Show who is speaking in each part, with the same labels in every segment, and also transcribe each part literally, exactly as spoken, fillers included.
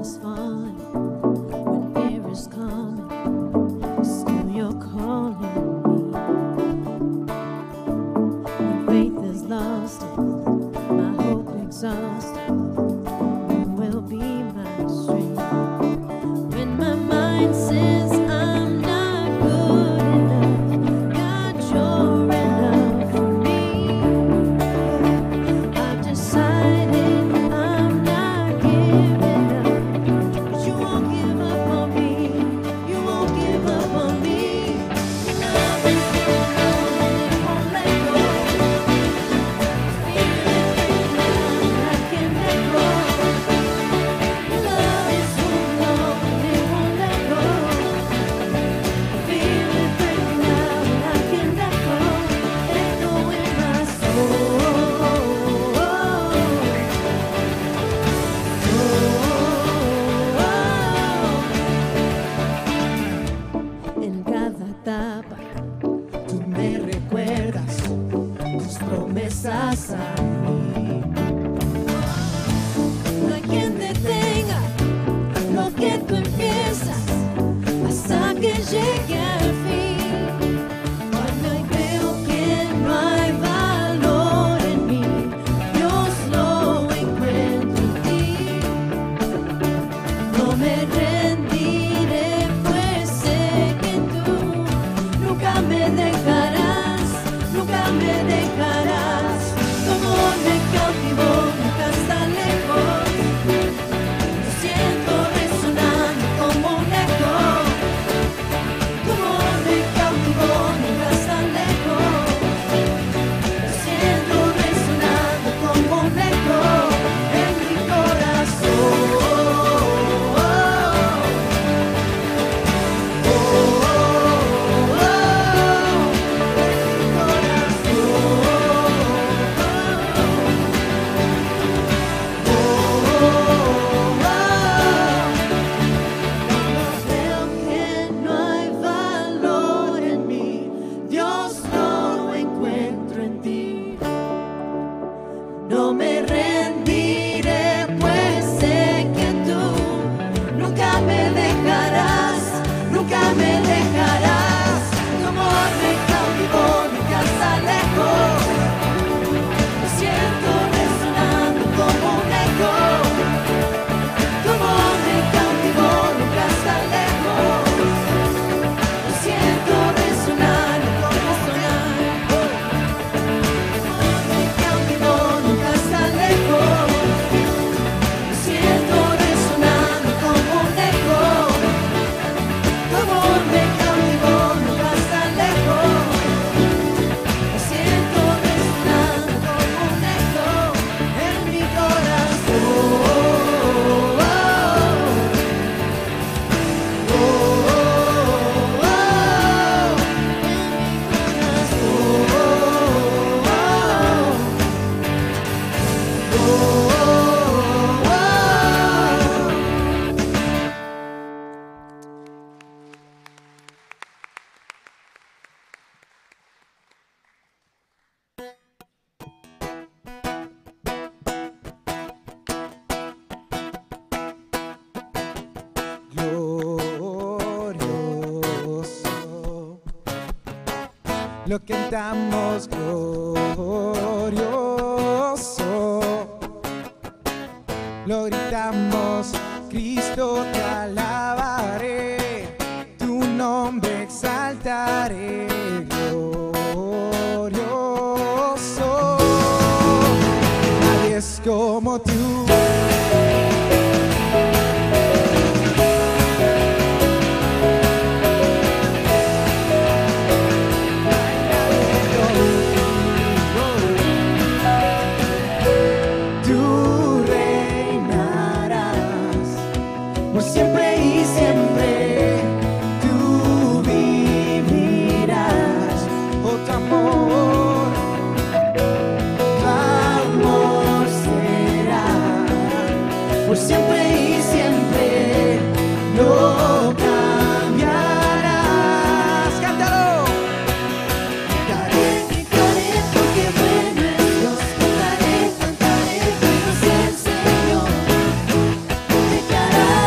Speaker 1: is falling, when fear is coming, still you're calling me. When faith is lost and my hope exhausted, you will be my strength. When my mind says I'm not good enough, God, you're enough for me. I've decided I'm not giving up, but you won't give up on me. You won't give up on me. Your love is full on and it won't let go. Feel it right now and I can't let go. Your love is full on and it won't let go. Feel it right now and I can't let go. Echo in my soul. En cada etapa tú me recuerdas tus promesas a mí. No hay quien detenga lo que tú empiezas hasta que llegue al fin. Cuando veo que no hay valor en mí, Dios lo encuentro en ti. No me rendiré, pues sé que tú nunca me dejarás, nunca me dejarás. Tu amor me cautivó, nunca está lejos. Lo siento resonando como un eco. Tu amor me cautivó, nunca está lejos. Lo siento resonando como un eco en mi corazón. Veo que no hay valor en mí, Dios lo encuentro en ti. No me rendiré, pues sé que tú nunca me dejarás, nunca me dejarás. Tu amor me cautivó, nunca está lejos. Lo siento resonando como un eco. Tu amor me cautivó, nunca está lejos. Lo siento resonando como sonar. Tu amor me cautivó, nunca está lejos. Lo siento resonando como un eco. Tu amor me cautivó, nunca está lejos. Lo siento resonando como un eco en mi corazón.
Speaker 2: Glorioso, lo cantamos glorioso, lo gritamos, Cristo te alabaré, tu nombre exaltaré, glorioso, nadie es como tú. Tú reinarás por siempre y siempre. Tú vivirás, oh tu amor, tu amor será por siempre y siempre. No cambiarás. Cántalo. Cantaré, cantaré porque bueno es Dios. Cantaré, cantaré, bueno es el Señor. Declararé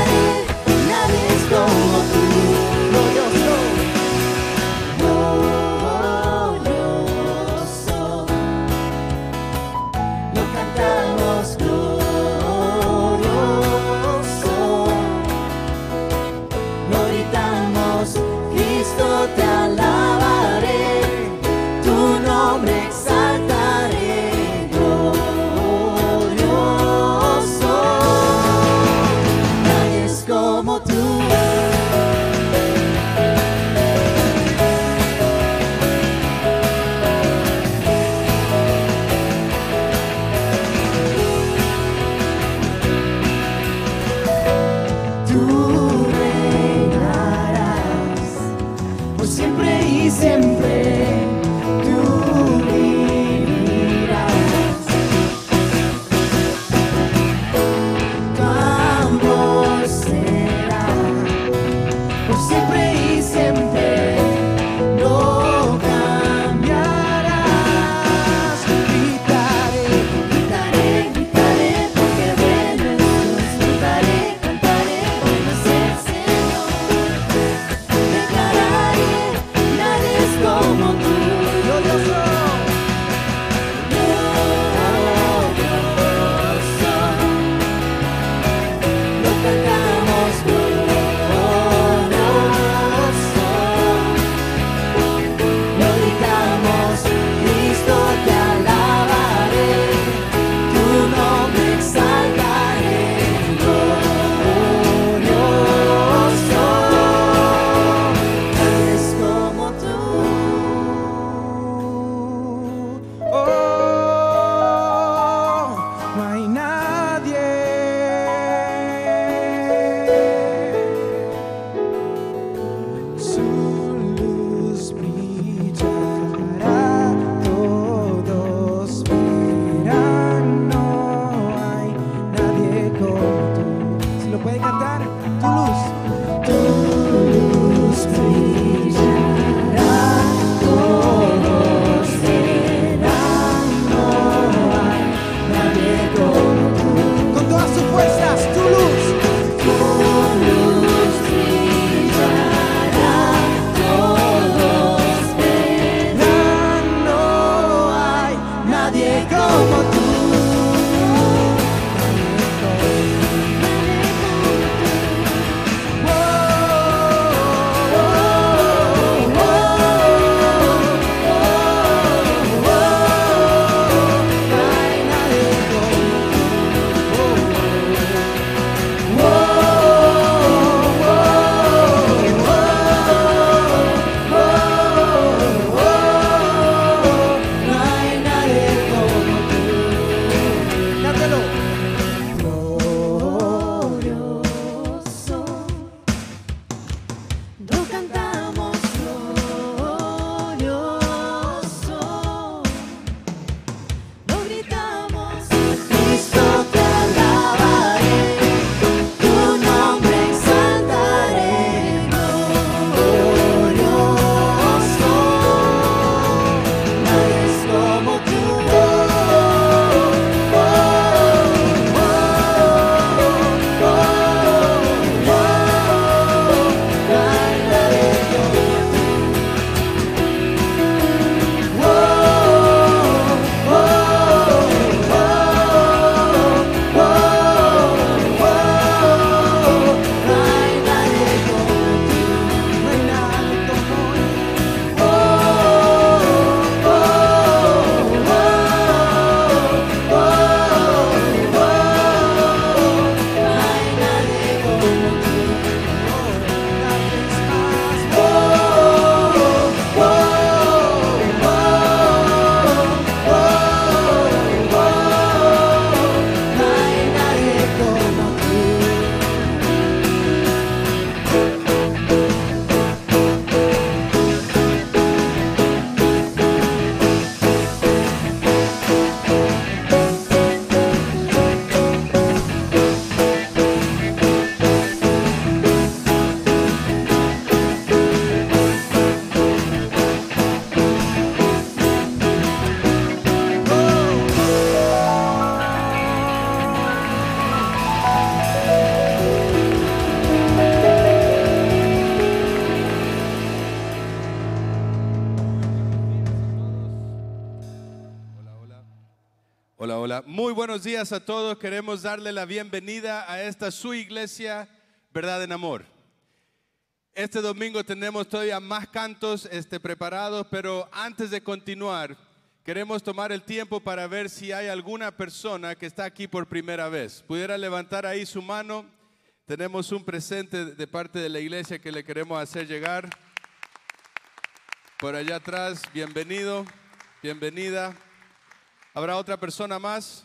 Speaker 3: Hola, muy buenos días a todos. Queremos darle la bienvenida a esta su iglesia, Verdad en Amor. Este domingo tenemos todavía más cantos este, preparados, pero antes de continuar, queremos tomar el tiempo para ver si hay alguna persona que está aquí por primera vez. ¿Pudiera levantar ahí su mano? Tenemos un presente de parte de la iglesia que le queremos hacer llegar. Por allá atrás, bienvenido, bienvenida. ¿Habrá otra persona más?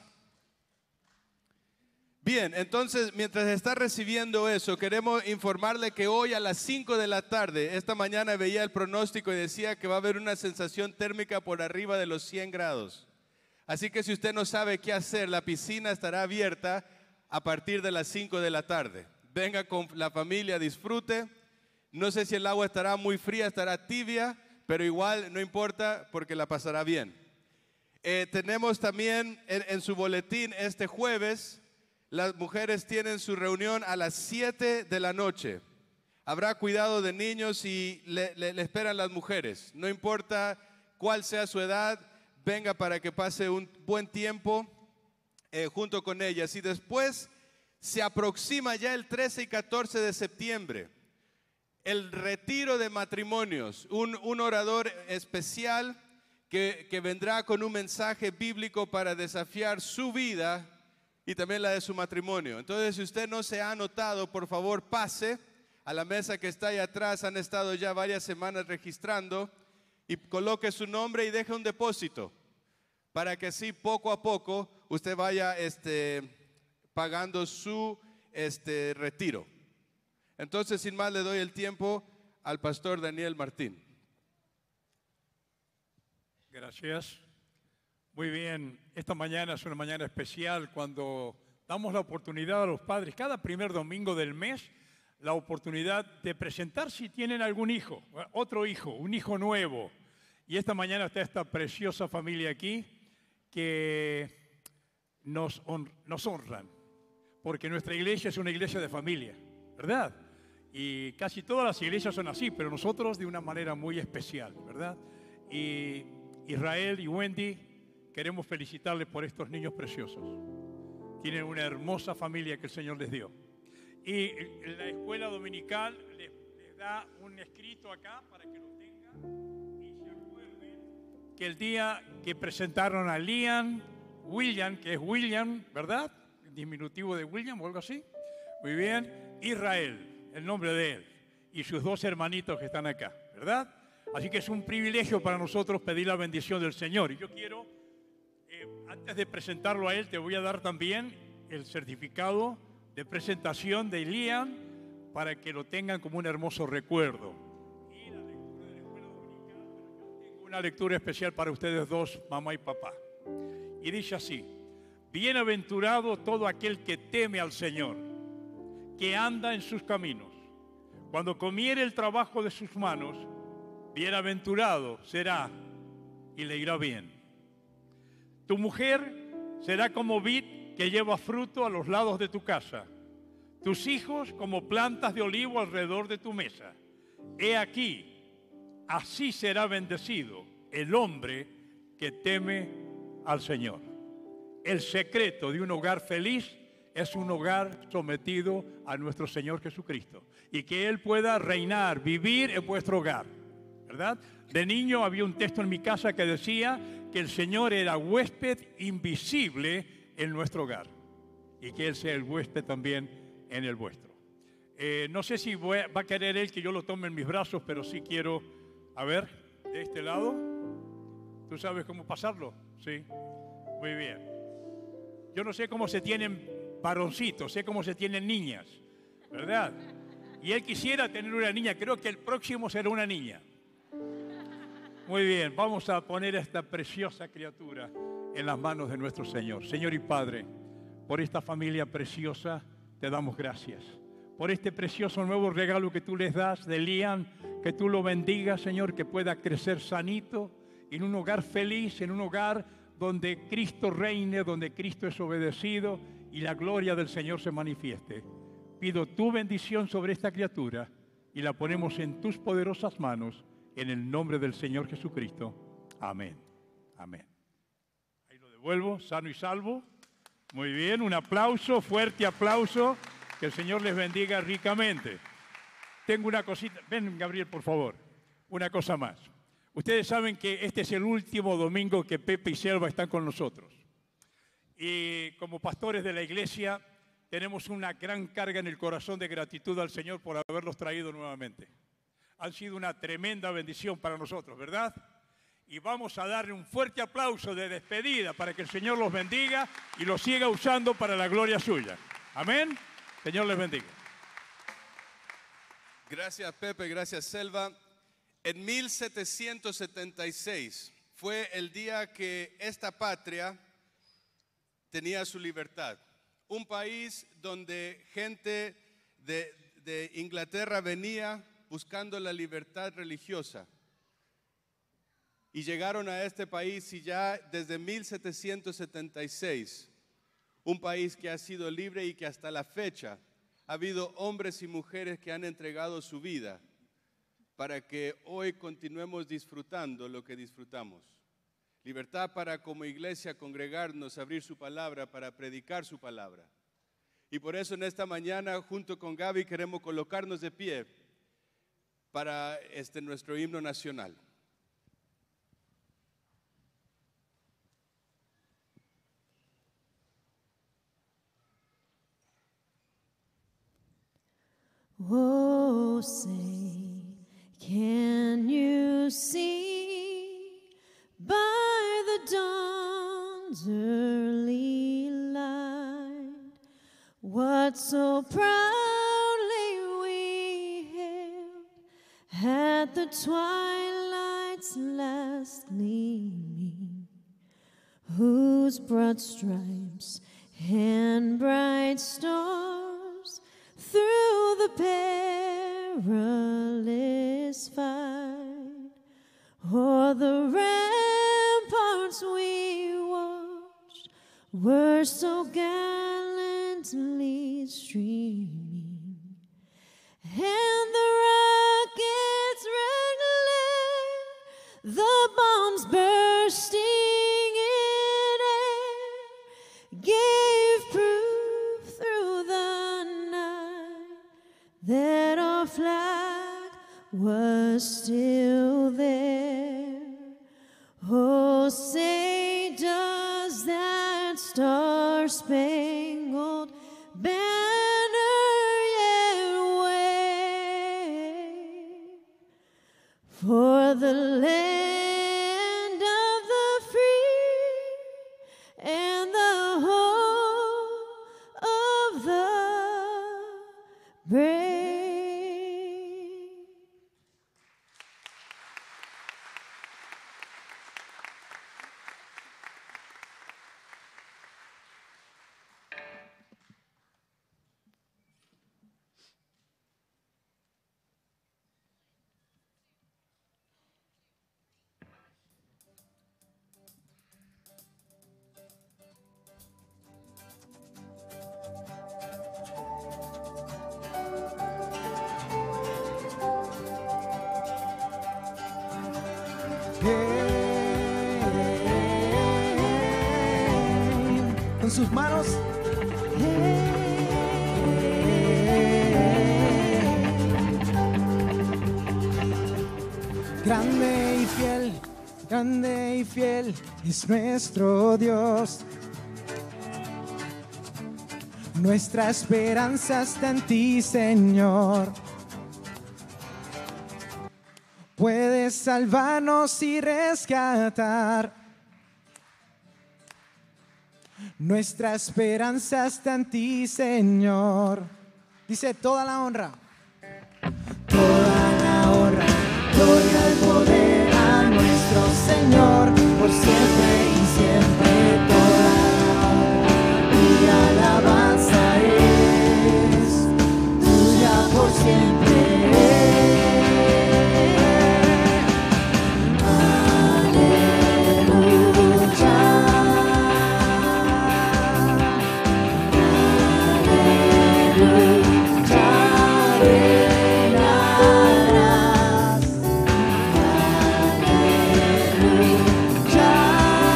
Speaker 3: Bien, entonces, mientras está recibiendo eso, queremos informarle que hoy a las cinco de la tarde, esta mañana veía el pronóstico y decía que va a haber una sensación térmica por arriba de los cien grados. Así que si usted no sabe qué hacer, la piscina estará abierta a partir de las cinco de la tarde. Venga con la familia, disfrute. No sé si el agua estará muy fría, estará tibia, pero igual no importa porque la pasará bien. Eh, tenemos también en, en su boletín este jueves, las mujeres tienen su reunión a las siete de la noche. Habrá cuidado de niños y le, le, le esperan las mujeres. No importa cuál sea su edad, venga para que pase un buen tiempo eh, junto con ellas. Y después se aproxima ya el trece y catorce de septiembre, el retiro de matrimonios, un, un orador especial Que, que vendrá con un mensaje bíblico para desafiar su vida y también la de su matrimonio. Entonces, si usted no se ha anotado, por favor pase a la mesa que está ahí atrás. Han estado ya varias semanas registrando y coloque su nombre y deje un depósito para que así poco a poco usted vaya este, pagando su este, retiro. Entonces, sin más, le doy el tiempo al pastor Daniel Martín.
Speaker 4: Gracias. Muy bien, esta mañana es una mañana especial cuando damos la oportunidad a los padres, cada primer domingo del mes, la oportunidad de presentar si tienen algún hijo, otro hijo, un hijo nuevo. Y esta mañana está esta preciosa familia aquí que nos, hon nos honran, porque nuestra iglesia es una iglesia de familia, ¿verdad? Y casi todas las iglesias son así, pero nosotros de una manera muy especial, ¿verdad? Y Israel y Wendy, queremos felicitarles por estos niños preciosos. Tienen una hermosa familia que el Señor les dio. Y la escuela dominical les, les da un escrito acá para que lo tengan y se acuerden que el día que presentaron a Liam, William, que es William, ¿verdad? El diminutivo de William o algo así. Muy bien. Israel, el nombre de él. Y sus dos hermanitos que están acá, ¿verdad? Así que es un privilegio para nosotros pedir la bendición del Señor. Y yo quiero, eh, antes de presentarlo a él, te voy a dar también el certificado de presentación de Liam para que lo tengan como un hermoso recuerdo. Y la lectura de la escuela dominical, pero yo tengo una lectura especial para ustedes dos, mamá y papá. Y dice así: bienaventurado todo aquel que teme al Señor, que anda en sus caminos. Cuando comiere el trabajo de sus manos, bienaventurado será y le irá bien. Tu mujer será como vid que lleva fruto a los lados de tu casa, tus hijos como plantas de olivo alrededor de tu mesa. He aquí, así será bendecido el hombre que teme al Señor. El secreto de un hogar feliz es un hogar sometido a nuestro Señor Jesucristo y que Él pueda reinar, vivir en vuestro hogar, ¿verdad? De niño había un texto en mi casa que decía que el Señor era huésped invisible en nuestro hogar y que Él sea el huésped también en el vuestro. Eh, no sé si voy a, va a querer Él que yo lo tome en mis brazos, pero sí quiero, a ver, de este lado. ¿Tú sabes cómo pasarlo? Sí, muy bien. Yo no sé cómo se tienen varoncitos, sé cómo se tienen niñas, ¿verdad? Y Él quisiera tener una niña, creo que el próximo será una niña. Muy bien, vamos a poner a esta preciosa criatura en las manos de nuestro Señor. Señor y Padre, por esta familia preciosa te damos gracias. Por este precioso nuevo regalo que tú les das de Liam, que tú lo bendigas, Señor, que pueda crecer sanito, en un hogar feliz, en un hogar donde Cristo reine, donde Cristo es obedecido y la gloria del Señor se manifieste. Pido tu bendición sobre esta criatura y la ponemos en tus poderosas manos, en el nombre del Señor Jesucristo. Amén. Amén. Ahí lo devuelvo. vuelvo, sano y salvo. Muy bien, un aplauso, fuerte aplauso. Que el Señor les bendiga ricamente. Tengo una cosita. Ven, Gabriel, por favor. Una cosa más. Ustedes saben que este es el último domingo que Pepe y Selva están con nosotros. Y como pastores de la iglesia, tenemos una gran carga en el corazón de gratitud al Señor por haberlos traído nuevamente. Han sido una tremenda bendición para nosotros, ¿verdad? Y vamos a darle un fuerte aplauso de despedida para que el Señor los bendiga y los siga usando para la gloria suya. Amén. Señor les bendiga.
Speaker 3: Gracias, Pepe, gracias, Selva. En mil setecientos setenta y seis fue el día que esta patria tenía su libertad. Un país donde gente de, de Inglaterra venía buscando la libertad religiosa. Y llegaron a este país y ya desde mil setecientos setenta y seis, un país que ha sido libre y que hasta la fecha ha habido hombres y mujeres que han entregado su vida para que hoy continuemos disfrutando lo que disfrutamos. Libertad para como iglesia congregarnos, abrir su palabra, para predicar su palabra. Y por eso en esta mañana junto con Gaby queremos colocarnos de pie para este nuestro himno nacional.
Speaker 1: Oh, say, can you see by the dawn's early light what so proudly we hailed at the twilight's last gleaming, whose broad stripes and bright stars through the perilous fight, o'er the ramparts we watched, were so gallantly streaming, and the rockets' red glare, the bombs bursting in air, gave proof through the night that our flag was still there. Oh, say, does that star-spangled banner yet wave for the land of the free and the home of the brave?
Speaker 2: Con sus manos. Grande y fiel, grande y fiel es nuestro Dios. Nuestra esperanza está en ti, Señor. Puedes salvarnos y rescatar. Nuestra esperanza está en ti, Señor. Dice toda la honra. Toda la honra, gloria y poder a nuestro Señor, por siempre y siempre. Toda la honra y alabanza es tuya por siempre. Aleluya.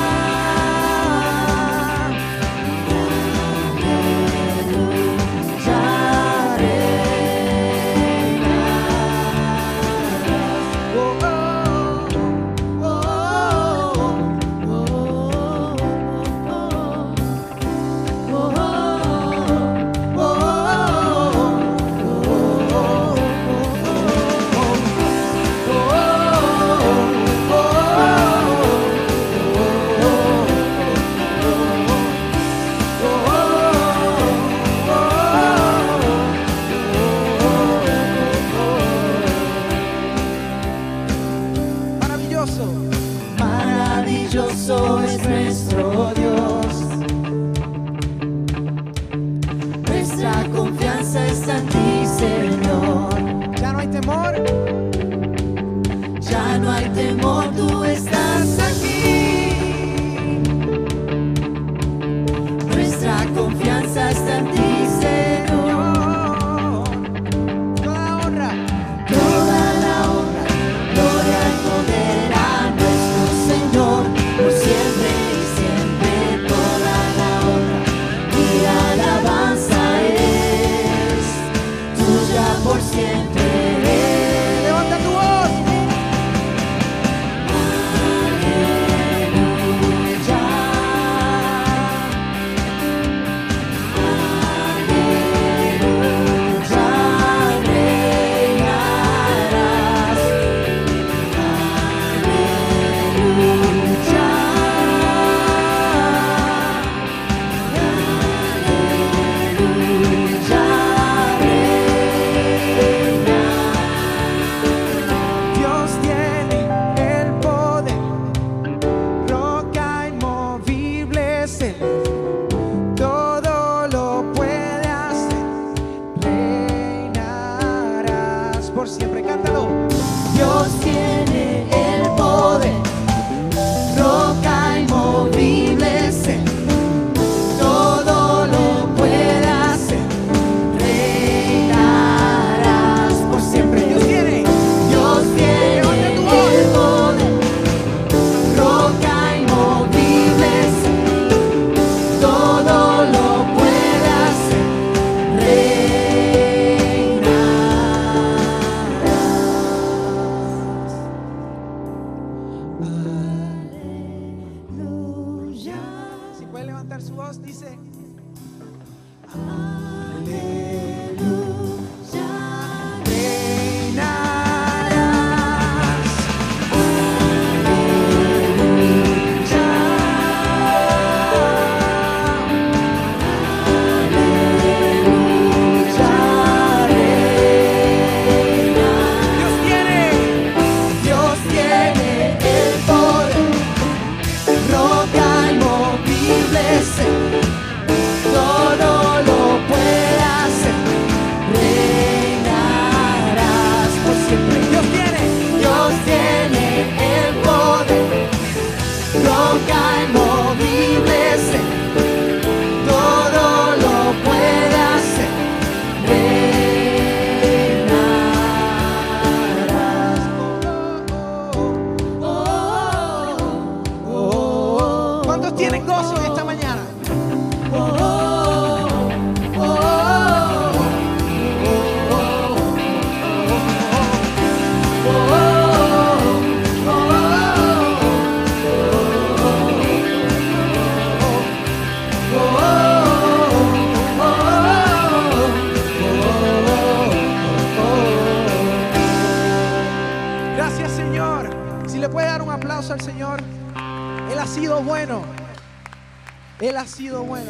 Speaker 2: aplauso al Señor. Él ha sido bueno. Él ha sido bueno.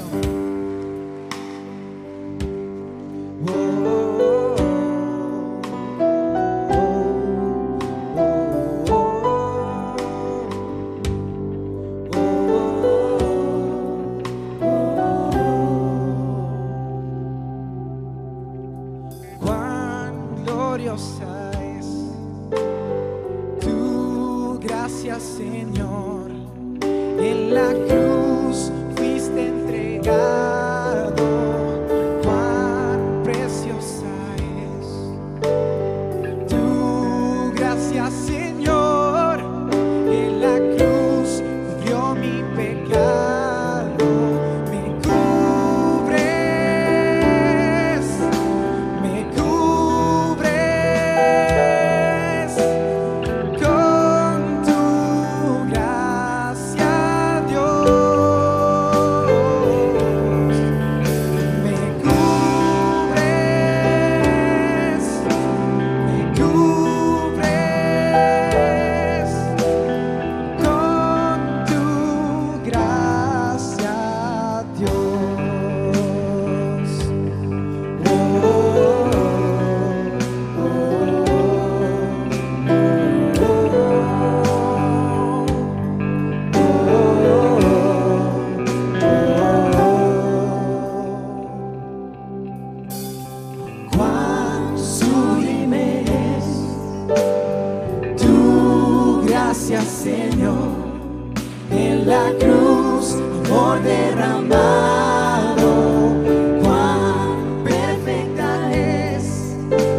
Speaker 2: Oh, oh, oh. Cuán gloriosa es tu gracia, Señor. En la cruz fuiste entregado, cuán preciosa es tu gracia, Señor. En la cruz cubrió mi pecado, me cubres, me cubres con tu gracia, Dios. Me cubres, me cubres con tu gracia, Dios. Cuán sublime es tu gracia, Señor. En la cruz, amor derramado, cuán perfecta es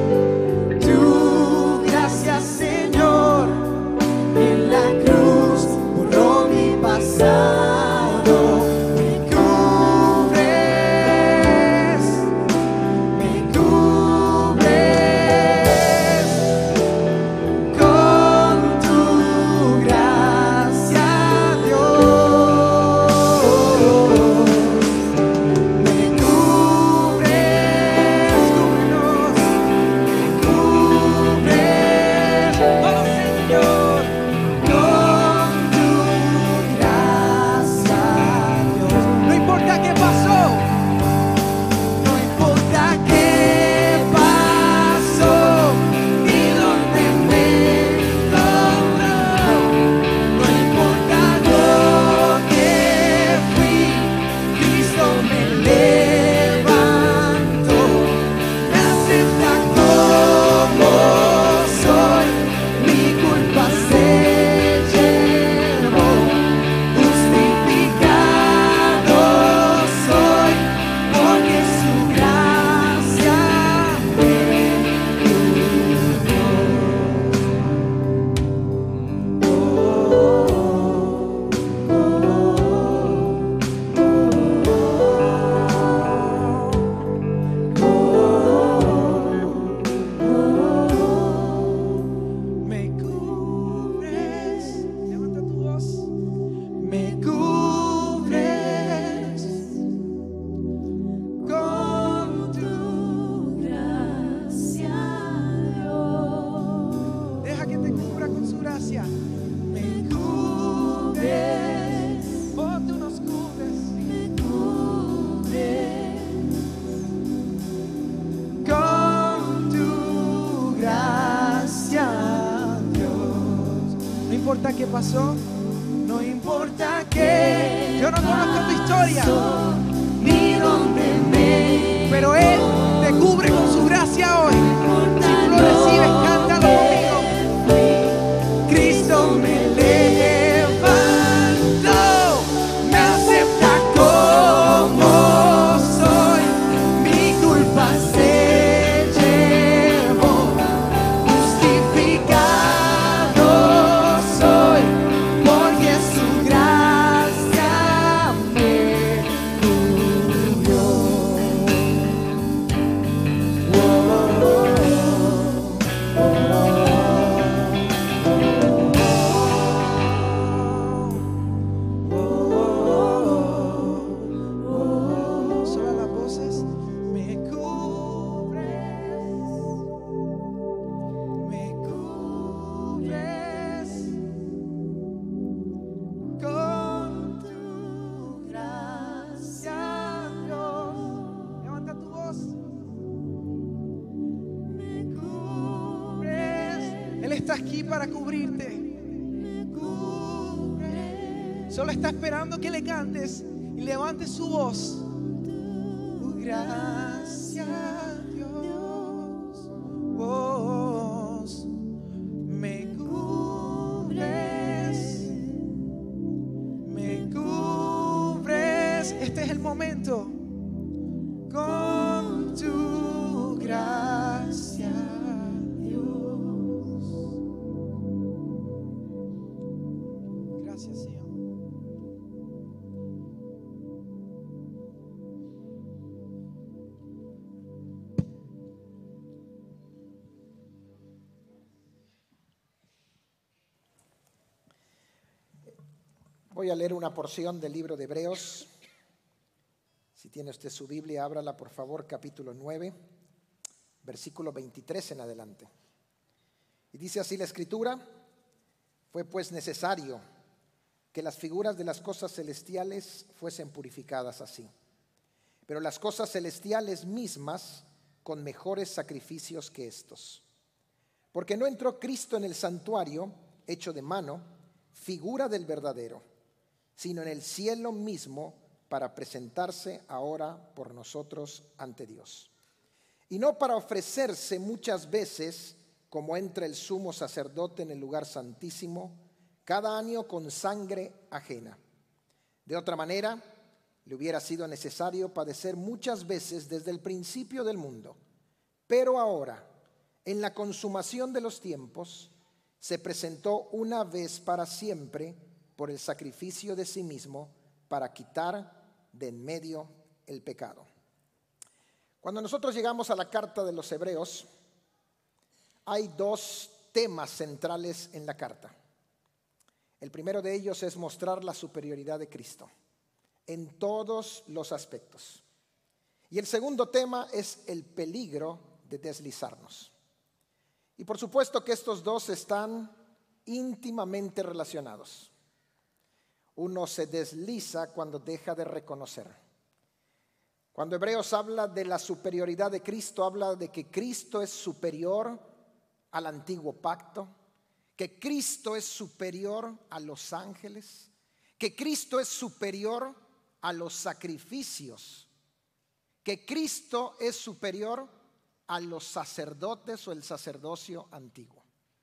Speaker 2: tu gracia, Señor. En la cruz borró mi pasado, me cubres, me cubres con tu gracia, Dios. Me cubres, cúbrenos, me cubres, oh Señor, con tu gracia, Dios. No importa qué pasó, no importa qué pasó, ni dónde me encontró, no importa lo que fui, Cristo me levantó, me acepta como soy, mi culpa se llevó, justificado soy, porque su gracia me Me cubres, levanta tu voz, me cubres con tu
Speaker 1: Gracias, Dios.
Speaker 2: deja que te cubra con su gracia. Me cubres, oh tú nos cubres,
Speaker 1: Me cubres
Speaker 2: con tu gracia, Dios. No importa qué pasó, no importa qué, yo no conozco tu historia,
Speaker 1: ni dónde me
Speaker 2: pero Él te cubre con su gracia hoy. Si tú lo recibes, cántalo conmigo. Cristo me levantó, me acepta como soy, mi culpa se llevó, justificado soy, porque su gracia me cubrió. está aquí para cubrirte.
Speaker 1: me cubre.
Speaker 2: Solo está esperando que le cantes y levantes su voz. Gracias, Dios. Vos me cubres. Me cubres. Este es el momento. Con tu gracia, Dios. Gracias, Señor.
Speaker 5: Voy a leer una porción del libro de Hebreos. Si tiene usted su Biblia, ábrala por favor, capítulo nueve, versículo veintitrés en adelante. Y dice así la Escritura: fue pues necesario que las figuras de las cosas celestiales fuesen purificadas así, pero las cosas celestiales mismas con mejores sacrificios que estos. Porque no entró Cristo en el santuario hecho de mano, figura del verdadero, sino en el cielo mismo, para presentarse ahora por nosotros ante Dios. Y no para ofrecerse muchas veces, como entra el sumo sacerdote en el lugar santísimo, cada año con sangre ajena. De otra manera, le hubiera sido necesario padecer muchas veces desde el principio del mundo. Pero ahora, en la consumación de los tiempos, se presentó una vez para siempre por el sacrificio de sí mismo para quitar de en medio el pecado. Cuando nosotros llegamos a la carta de los Hebreos, hay dos temas centrales en la carta. El primero de ellos es mostrar la superioridad de Cristo en todos los aspectos. Y el segundo tema es el peligro de deslizarnos. Y por supuesto que estos dos están íntimamente relacionados. Uno se desliza cuando deja de reconocer. Cuando Hebreos habla de la superioridad de Cristo, habla de que Cristo es superior al antiguo pacto, que Cristo es superior a los ángeles, que Cristo es superior a los sacrificios, que Cristo es superior a los sacerdotes o el sacerdocio antiguo.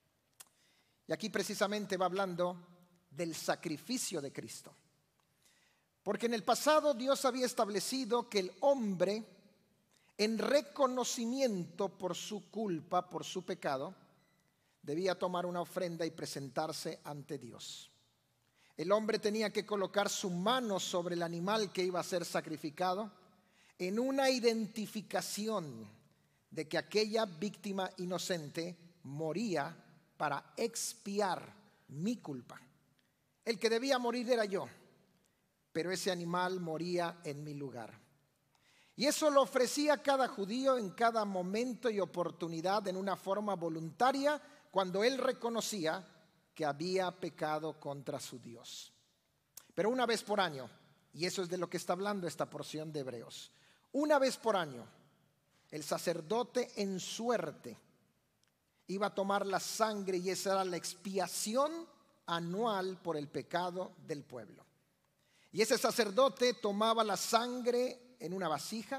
Speaker 5: Y aquí precisamente va hablando del sacrificio de Cristo. Porque en el pasado Dios había establecido que el hombre, en reconocimiento por su culpa, por su pecado, debía tomar una ofrenda y presentarse ante Dios. El hombre tenía que colocar su mano sobre el animal que iba a ser sacrificado en una identificación de que aquella víctima inocente moría para expiar mi culpa. El que debía morir era yo, pero ese animal moría en mi lugar. Y eso lo ofrecía cada judío en cada momento y oportunidad en una forma voluntaria cuando él reconocía que había pecado contra su Dios. Pero una vez por año, y eso es de lo que está hablando esta porción de Hebreos, una vez por año, el sacerdote en suerte iba a tomar la sangre y esa era la expiación anual por el pecado del pueblo. Y ese sacerdote tomaba la sangre en una vasija,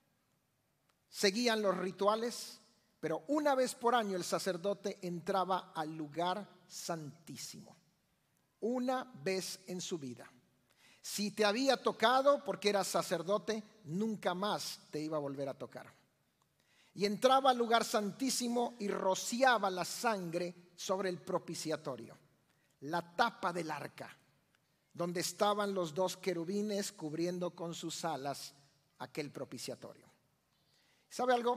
Speaker 5: seguían los rituales, pero una vez por año el sacerdote entraba al lugar santísimo, una vez en su vida. Si te había tocado porque eras sacerdote, nunca más te iba a volver a tocar. Y entraba al lugar santísimo y rociaba la sangre sobre el propiciatorio, la tapa del arca, donde estaban los dos querubines cubriendo con sus alas aquel propiciatorio. ¿Sabe algo?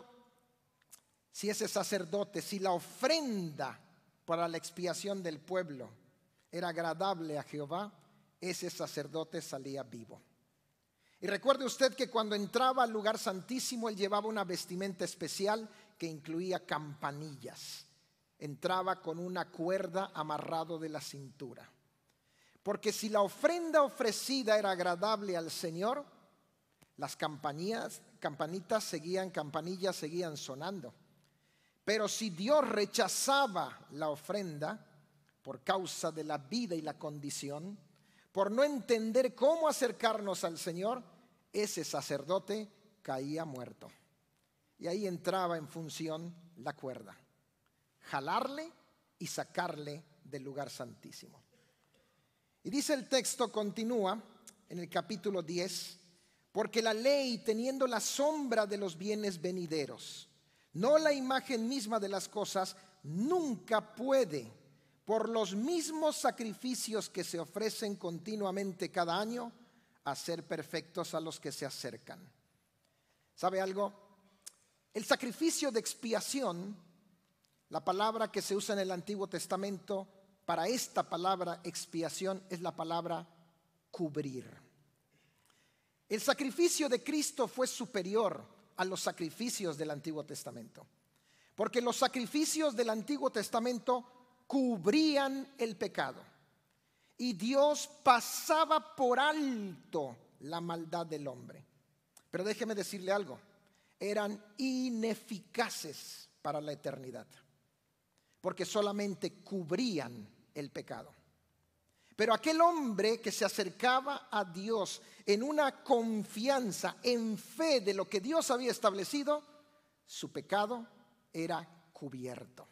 Speaker 5: Si ese sacerdote, si la ofrenda para la expiación del pueblo era agradable a Jehová, ese sacerdote salía vivo. Y recuerde usted que cuando entraba al lugar santísimo, él llevaba una vestimenta especial que incluía campanillas. Entraba con una cuerda amarrado de la cintura. Porque si la ofrenda ofrecida era agradable al Señor, las campanillas, campanitas seguían, campanillas seguían sonando. Pero si Dios rechazaba la ofrenda por causa de la vida y la condición, por no entender cómo acercarnos al Señor, ese sacerdote caía muerto. Y ahí entraba en función la cuerda, jalarle y sacarle del lugar santísimo. Y dice el texto, continúa en el capítulo diez, porque la ley, teniendo la sombra de los bienes venideros, no la imagen misma de las cosas, nunca puede, por los mismos sacrificios que se ofrecen continuamente cada año, hacer perfectos a los que se acercan. ¿Sabe algo? El sacrificio de expiación, la palabra que se usa en el Antiguo Testamento para esta palabra expiación es la palabra cubrir. El sacrificio de Cristo fue superior a los sacrificios del Antiguo Testamento, porque los sacrificios del Antiguo Testamento cubrían el pecado y Dios pasaba por alto la maldad del hombre. Pero déjeme decirle algo, eran ineficaces para la eternidad, porque solamente cubrían el pecado. Pero aquel hombre que se acercaba a Dios en una confianza, en fe de lo que Dios había establecido, su pecado era cubierto.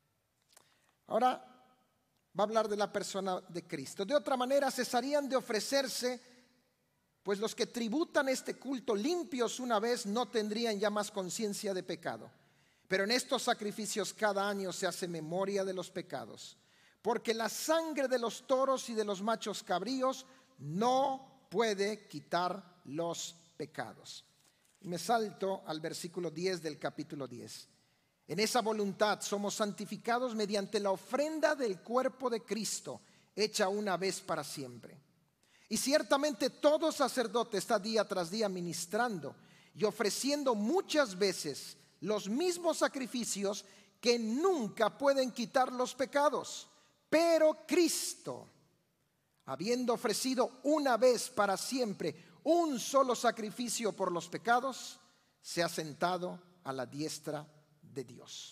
Speaker 5: Ahora va a hablar de la persona de Cristo. De otra manera cesarían de ofrecerse, pues los que tributan este culto limpios una vez no tendrían ya más conciencia de pecado. Pero en estos sacrificios cada año se hace memoria de los pecados, porque la sangre de los toros y de los machos cabríos no puede quitar los pecados. Y me salto al versículo diez del capítulo diez. En esa voluntad somos santificados mediante la ofrenda del cuerpo de Cristo, hecha una vez para siempre. Y ciertamente todo sacerdote está día tras día ministrando y ofreciendo muchas veces los mismos sacrificios que nunca pueden quitar los pecados. Pero Cristo, habiendo ofrecido una vez para siempre un solo sacrificio por los pecados, se ha sentado a la diestra de Dios.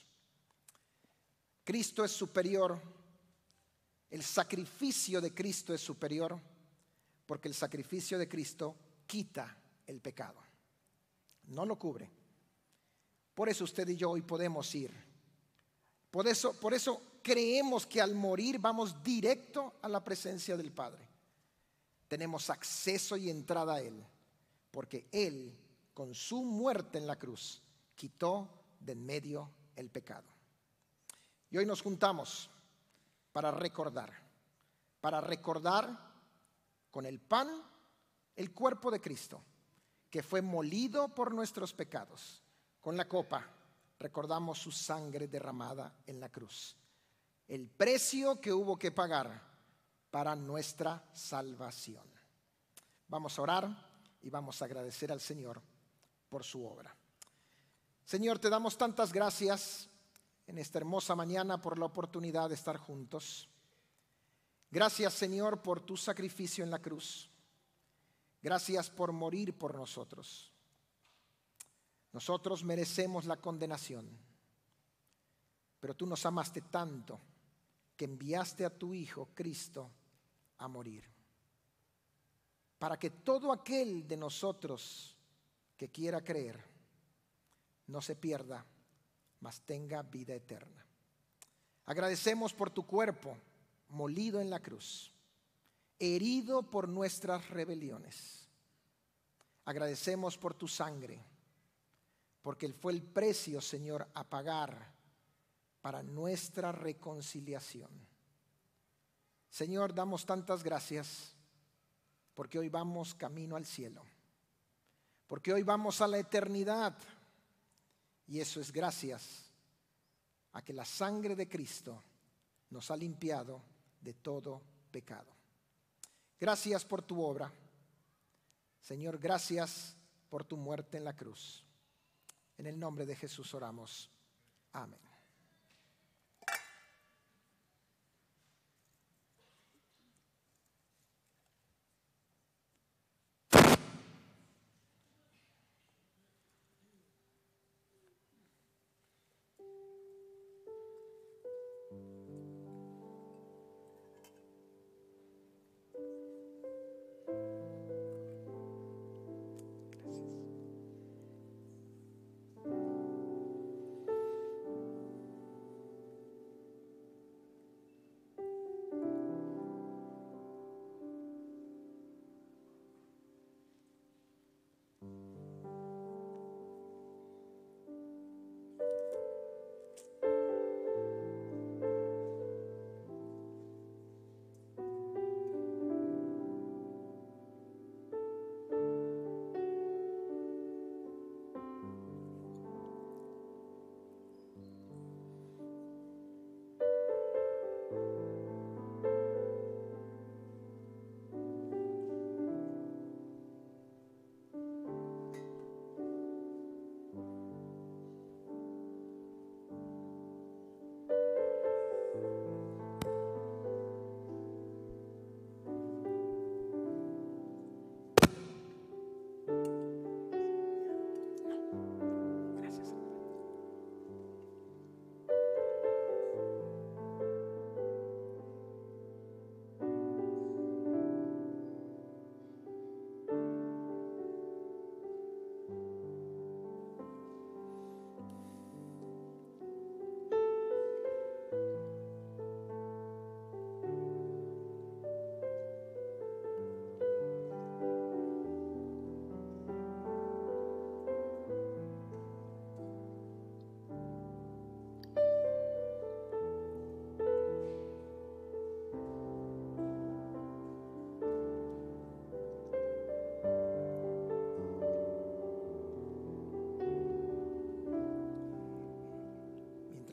Speaker 5: Cristo es superior, el sacrificio de Cristo es superior, porque el sacrificio de Cristo quita el pecado, no lo cubre. Por eso usted y yo hoy podemos ir. Por eso, por eso creemos que al morir vamos directo a la presencia del Padre. Tenemos acceso y entrada a Él, porque Él, con su muerte en la cruz, quitó de en medio el pecado. Y hoy nos juntamos para recordar, para recordar con el pan el cuerpo de Cristo, que fue molido por nuestros pecados. Con la copa recordamos su sangre derramada en la cruz, el precio que hubo que pagar para nuestra salvación. Vamos a orar y vamos a agradecer al Señor por su obra. Señor, te damos tantas gracias en esta hermosa mañana por la oportunidad de estar juntos. Gracias, Señor, por tu sacrificio en la cruz. Gracias por morir por nosotros. Nosotros merecemos la condenación, pero tú nos amaste tanto que enviaste a tu Hijo Cristo a morir, para que todo aquel de nosotros que quiera creer no se pierda, mas tenga vida eterna. Agradecemos por tu cuerpo molido en la cruz, herido por nuestras rebeliones. Agradecemos por tu sangre, porque Él fue el precio, Señor, a pagar para nuestra reconciliación. Señor, damos tantas gracias porque hoy vamos camino al cielo, porque hoy vamos a la eternidad, y eso es gracias a que la sangre de Cristo nos ha limpiado de todo pecado. Gracias por tu obra, Señor, gracias por tu muerte en la cruz. En el nombre de Jesús oramos. Amén.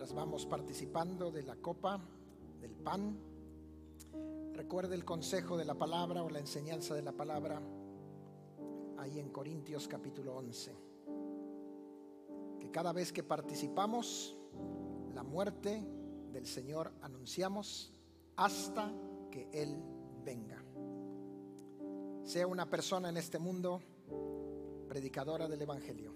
Speaker 5: Mientras vamos participando de la copa, del pan, recuerde el consejo de la palabra o la enseñanza de la palabra ahí en Corintios capítulo once. Que cada vez que participamos, la muerte del Señor anunciamos hasta que Él venga. Sea una persona en este mundo predicadora del Evangelio.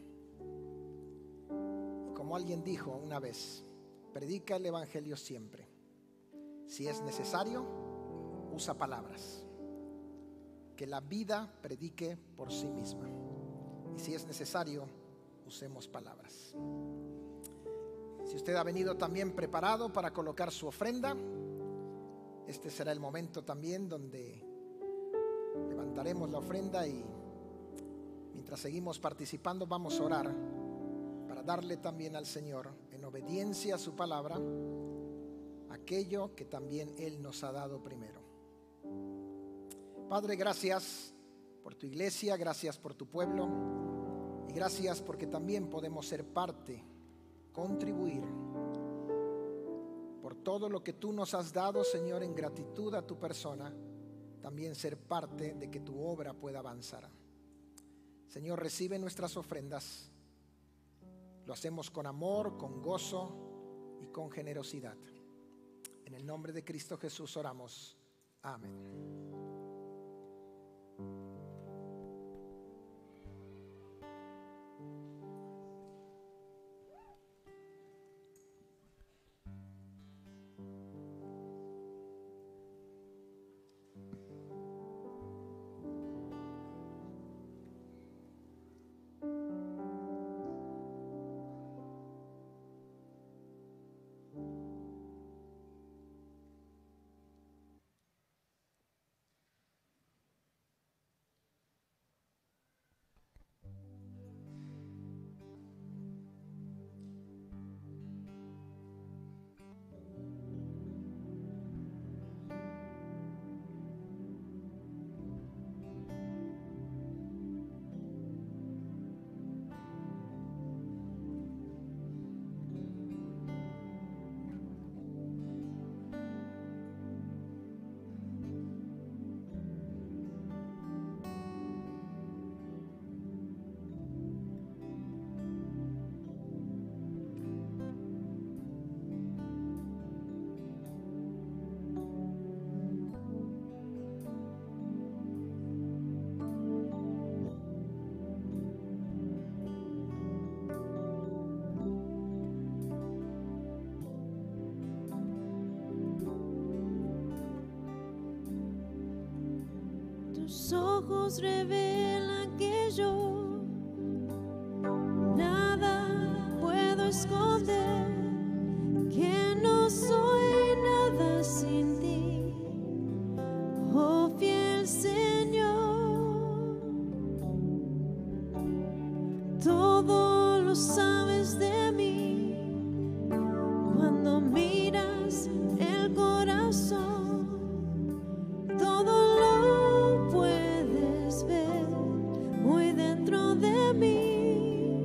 Speaker 5: Y como alguien dijo una vez, predica el Evangelio siempre. Si es necesario, usa palabras. Que la vida predique por sí misma. Y si es necesario, usemos palabras. Si usted ha venido también preparado para colocar su ofrenda, este será el momento también donde levantaremos la ofrenda y mientras seguimos participando vamos a orar para darle también al Señor, en obediencia a su palabra, aquello que también Él nos ha dado primero. Padre, gracias por tu iglesia, gracias por tu pueblo y gracias porque también podemos ser parte, contribuir por todo lo que tú nos has dado, Señor, en gratitud a tu persona, también ser parte de que tu obra pueda avanzar. Señor, recibe nuestras ofrendas. Lo hacemos con amor, con gozo y con generosidad. En el nombre de Cristo Jesús oramos. Amén.
Speaker 1: Tus ojos revelan que yo nada puedo esconder, que no soy nada sin ti, oh fiel Señor. Todo lo sabes de mí cuando miras el corazón, todo lo puedes ver muy dentro de mí.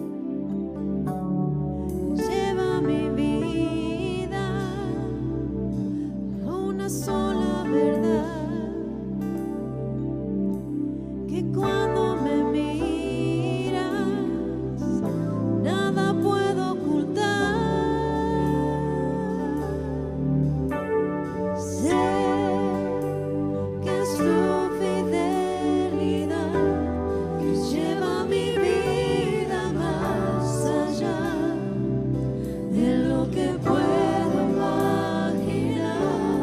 Speaker 1: Lleva mi vida a una sola verdad, que cuando me miras nada puedo ocultar. Sé que es tu fidelidad que lleva mi vida más allá de lo que puedo imaginar.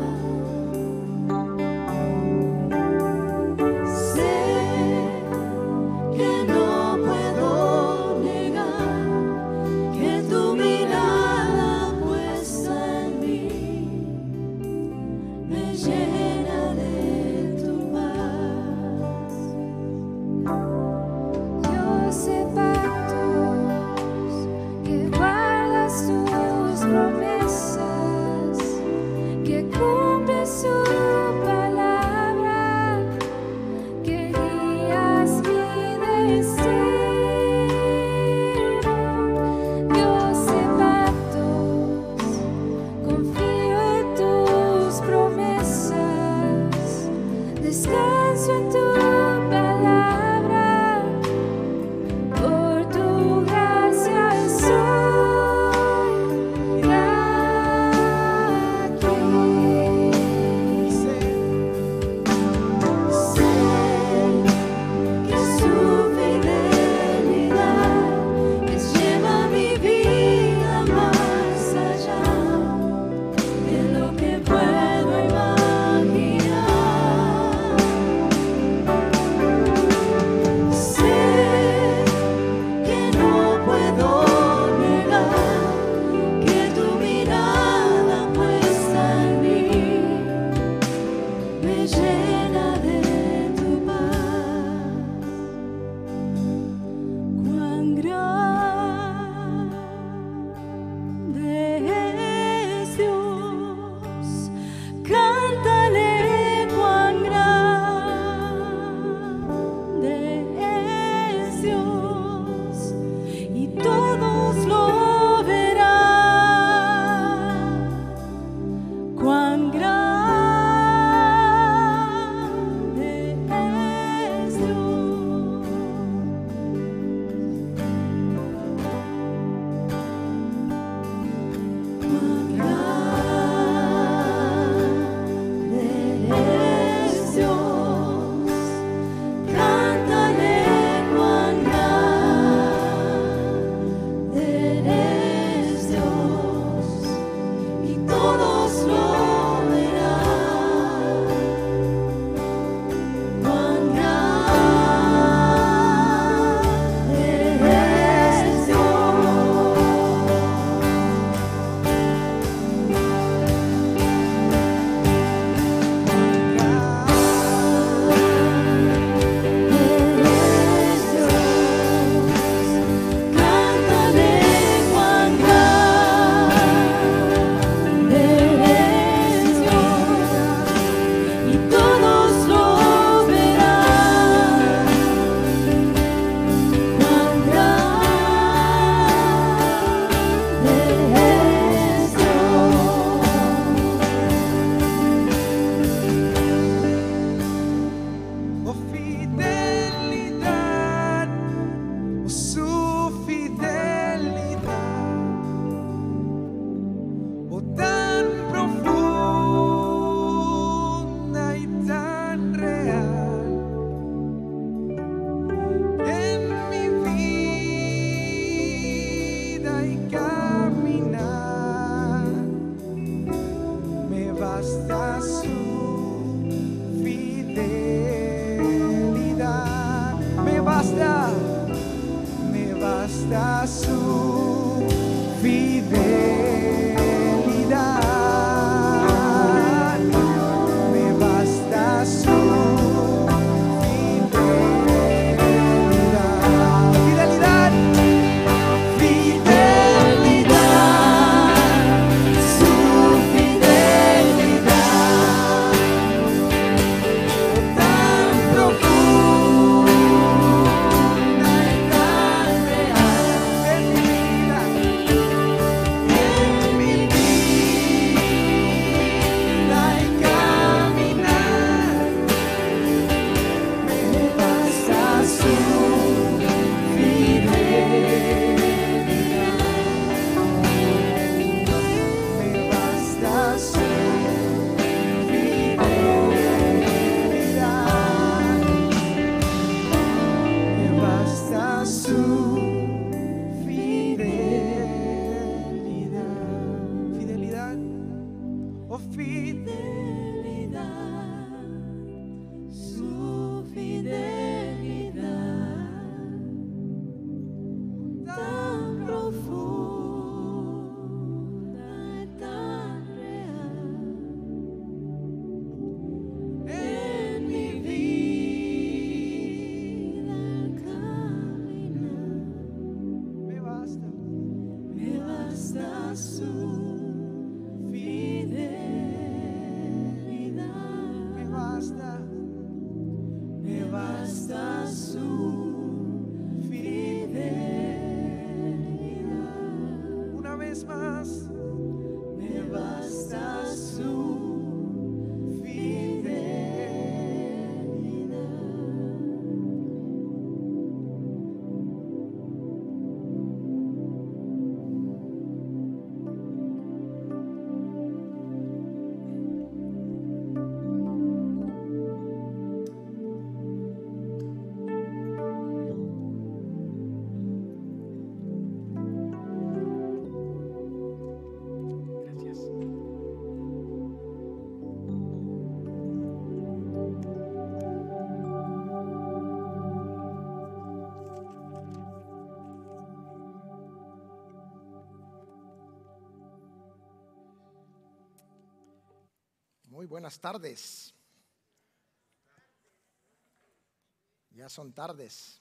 Speaker 1: Sé que no puedo negar que tu mirada puesta en mí me llena de tu paz.
Speaker 6: Yo sé pactos que guardas tus promesas, que cumples su palabra, que guías mi destino. Yo sé pactos
Speaker 1: basta su fidelidad.
Speaker 2: Me basta,
Speaker 1: Me basta su fidelidad.
Speaker 2: una vez más.
Speaker 1: Me basta su fidelidad.
Speaker 2: Gracias.
Speaker 5: Muy buenas tardes. Ya son tardes.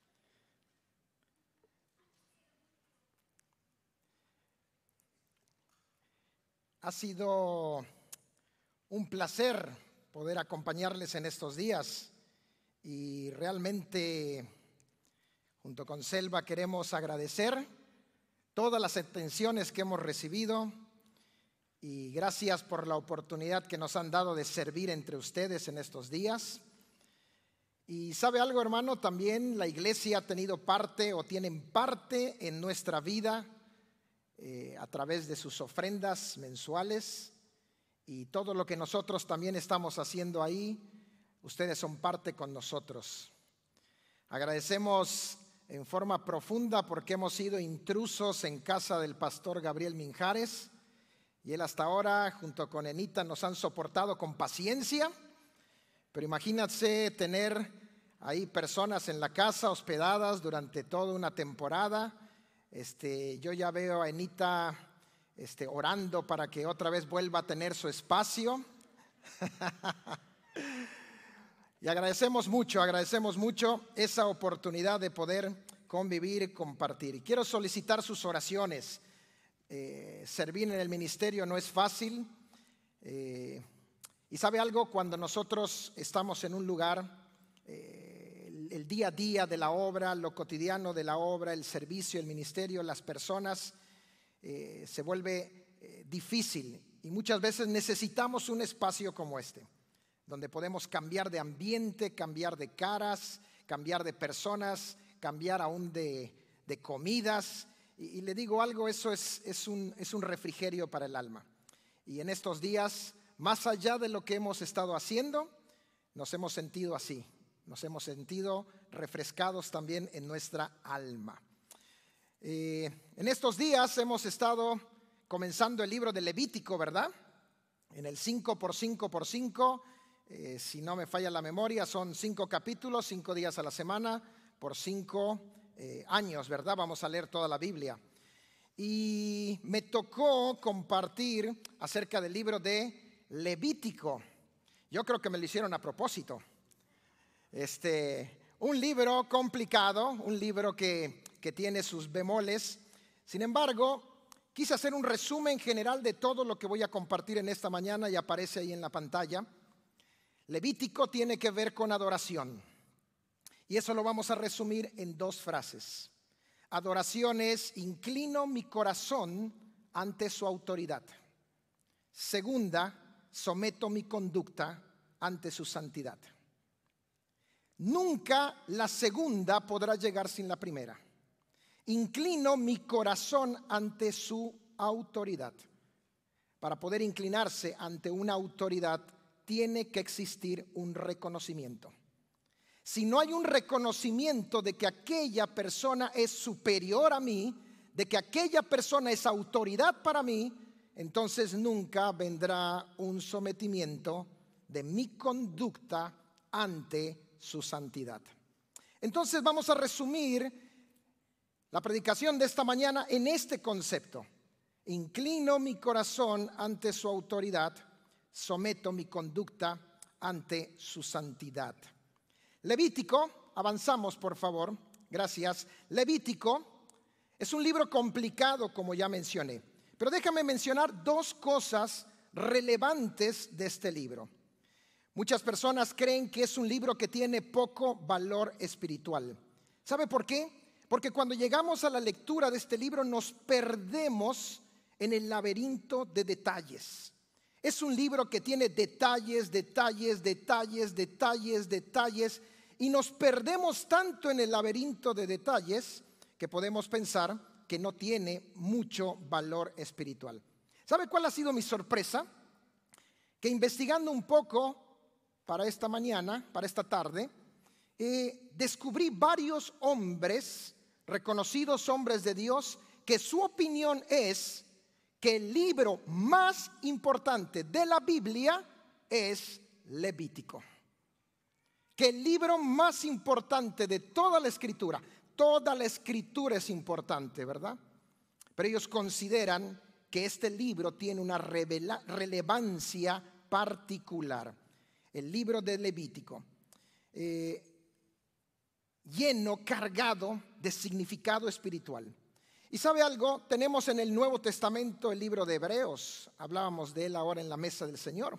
Speaker 5: Ha sido un placer poder acompañarles en estos días y realmente junto con Selva queremos agradecer todas las atenciones que hemos recibido y gracias por la oportunidad que nos han dado de servir entre ustedes en estos días. Y sabe algo, hermano, también la iglesia ha tenido parte o tienen parte en nuestra vida eh, a través de sus ofrendas mensuales y todo lo que nosotros también estamos haciendo ahí, ustedes son parte con nosotros. Agradecemos en forma profunda porque hemos sido intrusos en casa del pastor Gabriel Minjares y él hasta ahora junto con Enita nos han soportado con paciencia, pero imagínense tener ahí personas en la casa hospedadas durante toda una temporada. Este, yo ya veo a Enita este, orando para que otra vez vuelva a tener su espacio. Y agradecemos mucho, agradecemos mucho esa oportunidad de poder convivir, compartir. Y quiero solicitar sus oraciones. Eh, servir en el ministerio no es fácil. Eh, y sabe algo, cuando nosotros estamos en un lugar, eh, el, el día a día de la obra, lo cotidiano de la obra, el servicio, el ministerio, las personas, eh, se vuelve eh, difícil. Y muchas veces necesitamos un espacio como este, donde podemos cambiar de ambiente, cambiar de caras, cambiar de personas, cambiar aún de, de comidas. Y, y le digo algo, eso es, es, un, es un refrigerio para el alma. Y en estos días, más allá de lo que hemos estado haciendo, nos hemos sentido así. Nos hemos sentido refrescados también en nuestra alma. Eh, en estos días hemos estado comenzando el libro de Levítico, ¿verdad? En el cinco por cinco por cinco. Eh, si no me falla la memoria, son cinco capítulos, cinco días a la semana, por cinco eh, años, ¿verdad? Vamos a leer toda la Biblia. Y me tocó compartir acerca del libro de Levítico. Yo creo que me lo hicieron a propósito. Este, un libro complicado, un libro que, que tiene sus bemoles. Sin embargo, quise hacer un resumen general de todo lo que voy a compartir en esta mañana y aparece ahí en la pantalla. Levítico tiene que ver con adoración y eso lo vamos a resumir en dos frases. Adoración es: inclino mi corazón ante su autoridad. Segunda, someto mi conducta ante su santidad. Nunca la segunda podrá llegar sin la primera. Inclino mi corazón ante su autoridad. Para poder inclinarse ante una autoridad tiene que existir un reconocimiento. Si no hay un reconocimiento de que aquella persona es superior a mí, de que aquella persona es autoridad para mí, entonces nunca vendrá un sometimiento de mi conducta ante su santidad. Entonces vamos a resumir la predicación de esta mañana en este concepto. Inclino mi corazón ante su autoridad, someto mi conducta ante su santidad. Levítico, avanzamos por favor, gracias. Levítico es un libro complicado, como ya mencioné, Pero déjame mencionar dos cosas relevantes de este libro. Muchas personas creen que es un libro que tiene poco valor espiritual. ¿Sabe por qué? Porque cuando llegamos a la lectura de este libro nos perdemos en el laberinto de detalles. Es un libro que tiene detalles, detalles, detalles, detalles, detalles, y nos perdemos tanto en el laberinto de detalles que podemos pensar que no tiene mucho valor espiritual. ¿Sabe cuál ha sido mi sorpresa? Que investigando un poco para esta mañana, para esta tarde, eh, descubrí varios hombres, reconocidos hombres de Dios, que su opinión es que el libro más importante de la Biblia es Levítico. Que el libro más importante de toda la escritura, toda la escritura es importante, ¿verdad? Pero ellos consideran que este libro tiene una revela- relevancia particular. El libro de Levítico, eh, lleno, cargado de significado espiritual. ¿Y sabe algo? Tenemos en el Nuevo Testamento el libro de Hebreos. Hablábamos de él ahora en la mesa del Señor.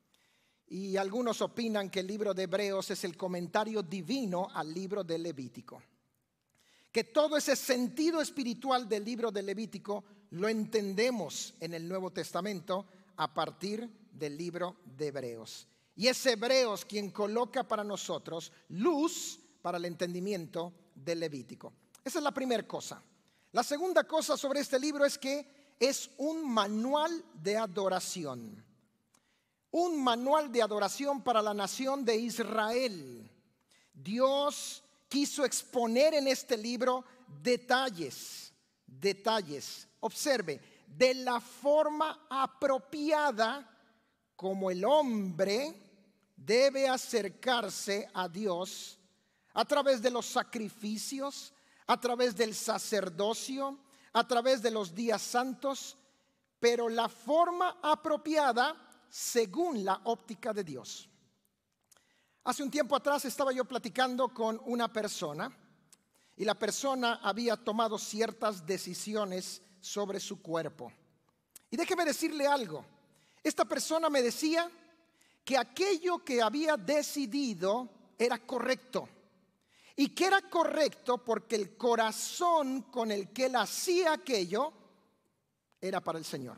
Speaker 5: Y algunos opinan que el libro de Hebreos es el comentario divino al libro de Levítico. Que todo ese sentido espiritual del libro de Levítico lo entendemos en el Nuevo Testamento a partir del libro de Hebreos. Y es Hebreos quien coloca para nosotros luz para el entendimiento del Levítico. Esa es la primera cosa. La segunda cosa sobre este libro es que es un manual de adoración. Un manual de adoración para la nación de Israel. Dios quiso exponer en este libro detalles, detalles. Observe, de la forma apropiada como el hombre debe acercarse a Dios a través de los sacrificios, a través del sacerdocio, a través de los días santos, pero la forma apropiada según la óptica de Dios. Hace un tiempo atrás estaba yo platicando con una persona y la persona había tomado ciertas decisiones sobre su cuerpo. Y déjeme decirle algo. Esta persona me decía que aquello que había decidido era correcto. Y que era correcto porque el corazón con el que él hacía aquello era para el Señor.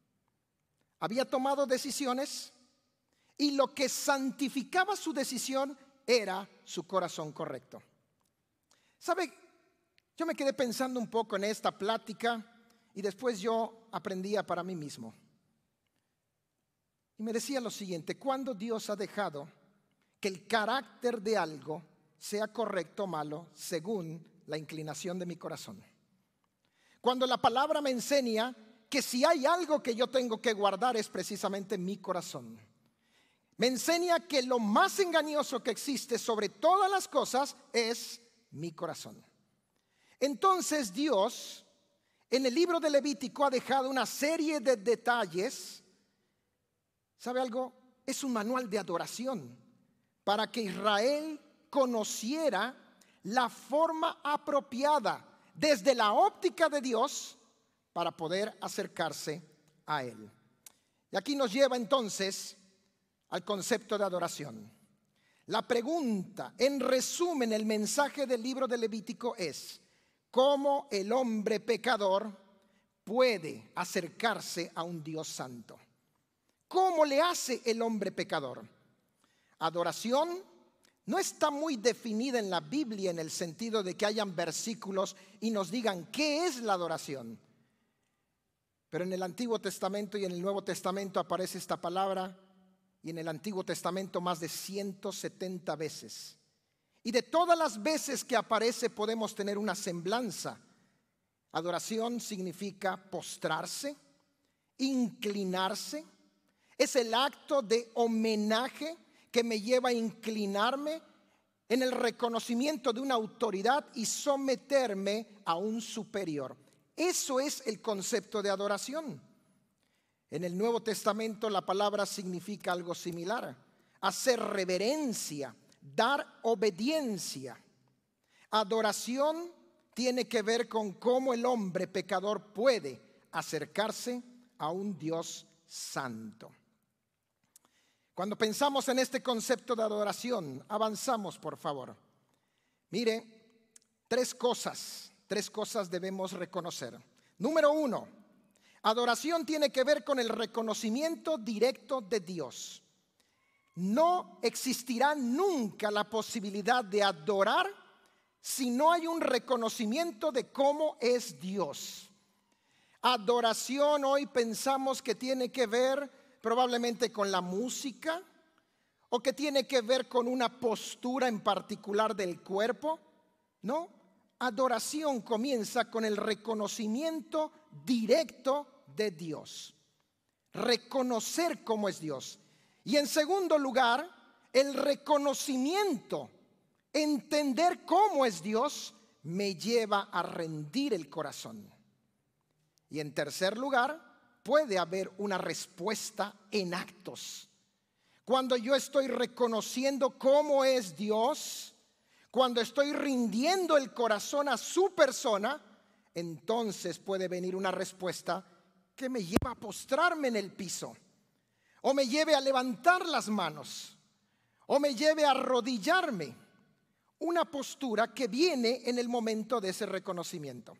Speaker 5: Había tomado decisiones y lo que santificaba su decisión era su corazón correcto. ¿Sabe? Yo me quedé pensando un poco en esta plática y después yo aprendía para mí mismo. Y me decía lo siguiente: ¿cuándo Dios ha dejado que el carácter de algo sea correcto o malo según la inclinación de mi corazón? Cuando la palabra me enseña que si hay algo que yo tengo que guardar es precisamente mi corazón. Me enseña que lo más engañoso que existe sobre todas las cosas es mi corazón. Entonces Dios en el libro de Levítico ha dejado una serie de detalles. ¿Sabe algo? Es un manual de adoración para que Israel conociera la forma apropiada desde la óptica de Dios para poder acercarse a Él. Y aquí nos lleva entonces al concepto de adoración. La pregunta, en resumen, el mensaje del libro de Levítico es: ¿cómo el hombre pecador puede acercarse a un Dios santo? ¿Cómo le hace el hombre pecador? Adoración no está muy definida en la Biblia en el sentido de que hayan versículos y nos digan qué es la adoración. Pero en el Antiguo Testamento y en el Nuevo Testamento aparece esta palabra, y en el Antiguo Testamento más de ciento setenta veces. Y de todas las veces que aparece podemos tener una semblanza. Adoración significa postrarse, inclinarse. Es el acto de homenaje que me lleva a inclinarme en el reconocimiento de una autoridad y someterme a un superior. Eso es el concepto de adoración. En el Nuevo Testamento la palabra significa algo similar: hacer reverencia, dar obediencia. Adoración tiene que ver con cómo el hombre pecador puede acercarse a un Dios santo. Cuando pensamos en este concepto de adoración, avanzamos, por favor. Mire, tres cosas, tres cosas debemos reconocer. Número uno, adoración tiene que ver con el reconocimiento directo de Dios. No existirá nunca la posibilidad de adorar si no hay un reconocimiento de cómo es Dios. Adoración hoy pensamos que tiene que ver probablemente con la música o que tiene que ver con una postura en particular del cuerpo. No, adoración comienza con el reconocimiento directo de Dios. Reconocer cómo es Dios. Y en segundo lugar, el reconocimiento, entender cómo es Dios, me lleva a rendir el corazón. Y en tercer lugar, puede haber una respuesta en actos. Cuando yo estoy reconociendo cómo es Dios, cuando estoy rindiendo el corazón a su persona, entonces puede venir una respuesta que me lleva a postrarme en el piso, o me lleve a levantar las manos, o me lleve a arrodillarme. Una postura que viene en el momento de ese reconocimiento.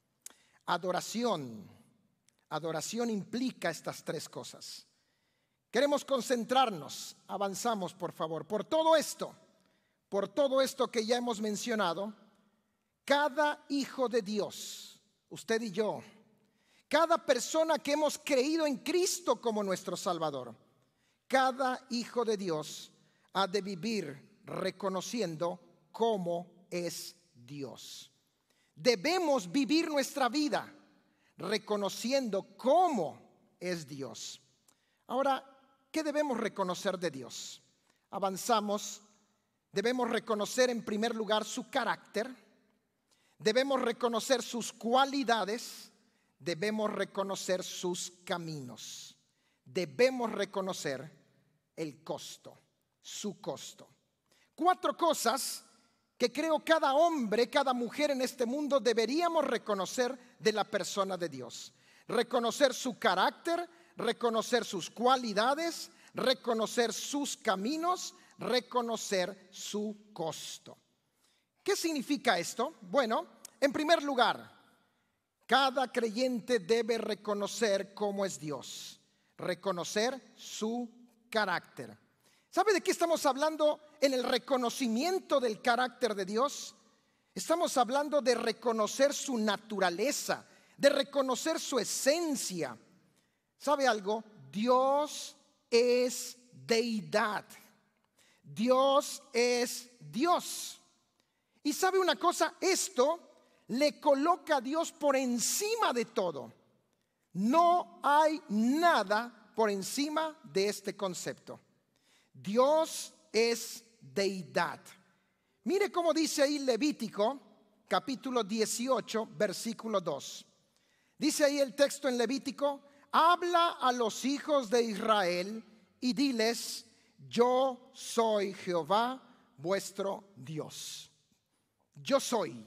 Speaker 5: Adoración. Adoración implica estas tres cosas. Queremos concentrarnos. Avanzamos, por favor. Por todo esto, por todo esto que ya hemos mencionado, cada hijo de Dios, usted y yo, cada persona que hemos creído en Cristo como nuestro Salvador, cada hijo de Dios ha de vivir reconociendo cómo es Dios. Debemos vivir nuestra vida reconociendo cómo es Dios. Ahora, ¿qué debemos reconocer de Dios? Avanzamos. Debemos reconocer en primer lugar su carácter. Debemos reconocer sus cualidades. Debemos reconocer sus caminos. Debemos reconocer el costo, su costo. Cuatro cosas que creo cada hombre, cada mujer en este mundo deberíamos reconocer de la persona de Dios. Reconocer su carácter, reconocer sus cualidades, reconocer sus caminos, reconocer su costo. ¿Qué significa esto? Bueno, en primer lugar, cada creyente debe reconocer cómo es Dios, reconocer su carácter. ¿Sabe de qué estamos hablando en el reconocimiento del carácter de Dios? Estamos hablando de reconocer su naturaleza, de reconocer su esencia. ¿Sabe algo? Dios es deidad. Dios es Dios. Y ¿sabe una cosa? Esto le coloca a Dios por encima de todo. No hay nada por encima de este concepto. Dios es deidad. Mire cómo dice ahí Levítico, capítulo dieciocho, versículo dos. Dice ahí el texto en Levítico: habla a los hijos de Israel y diles: yo soy Jehová vuestro Dios. Yo soy.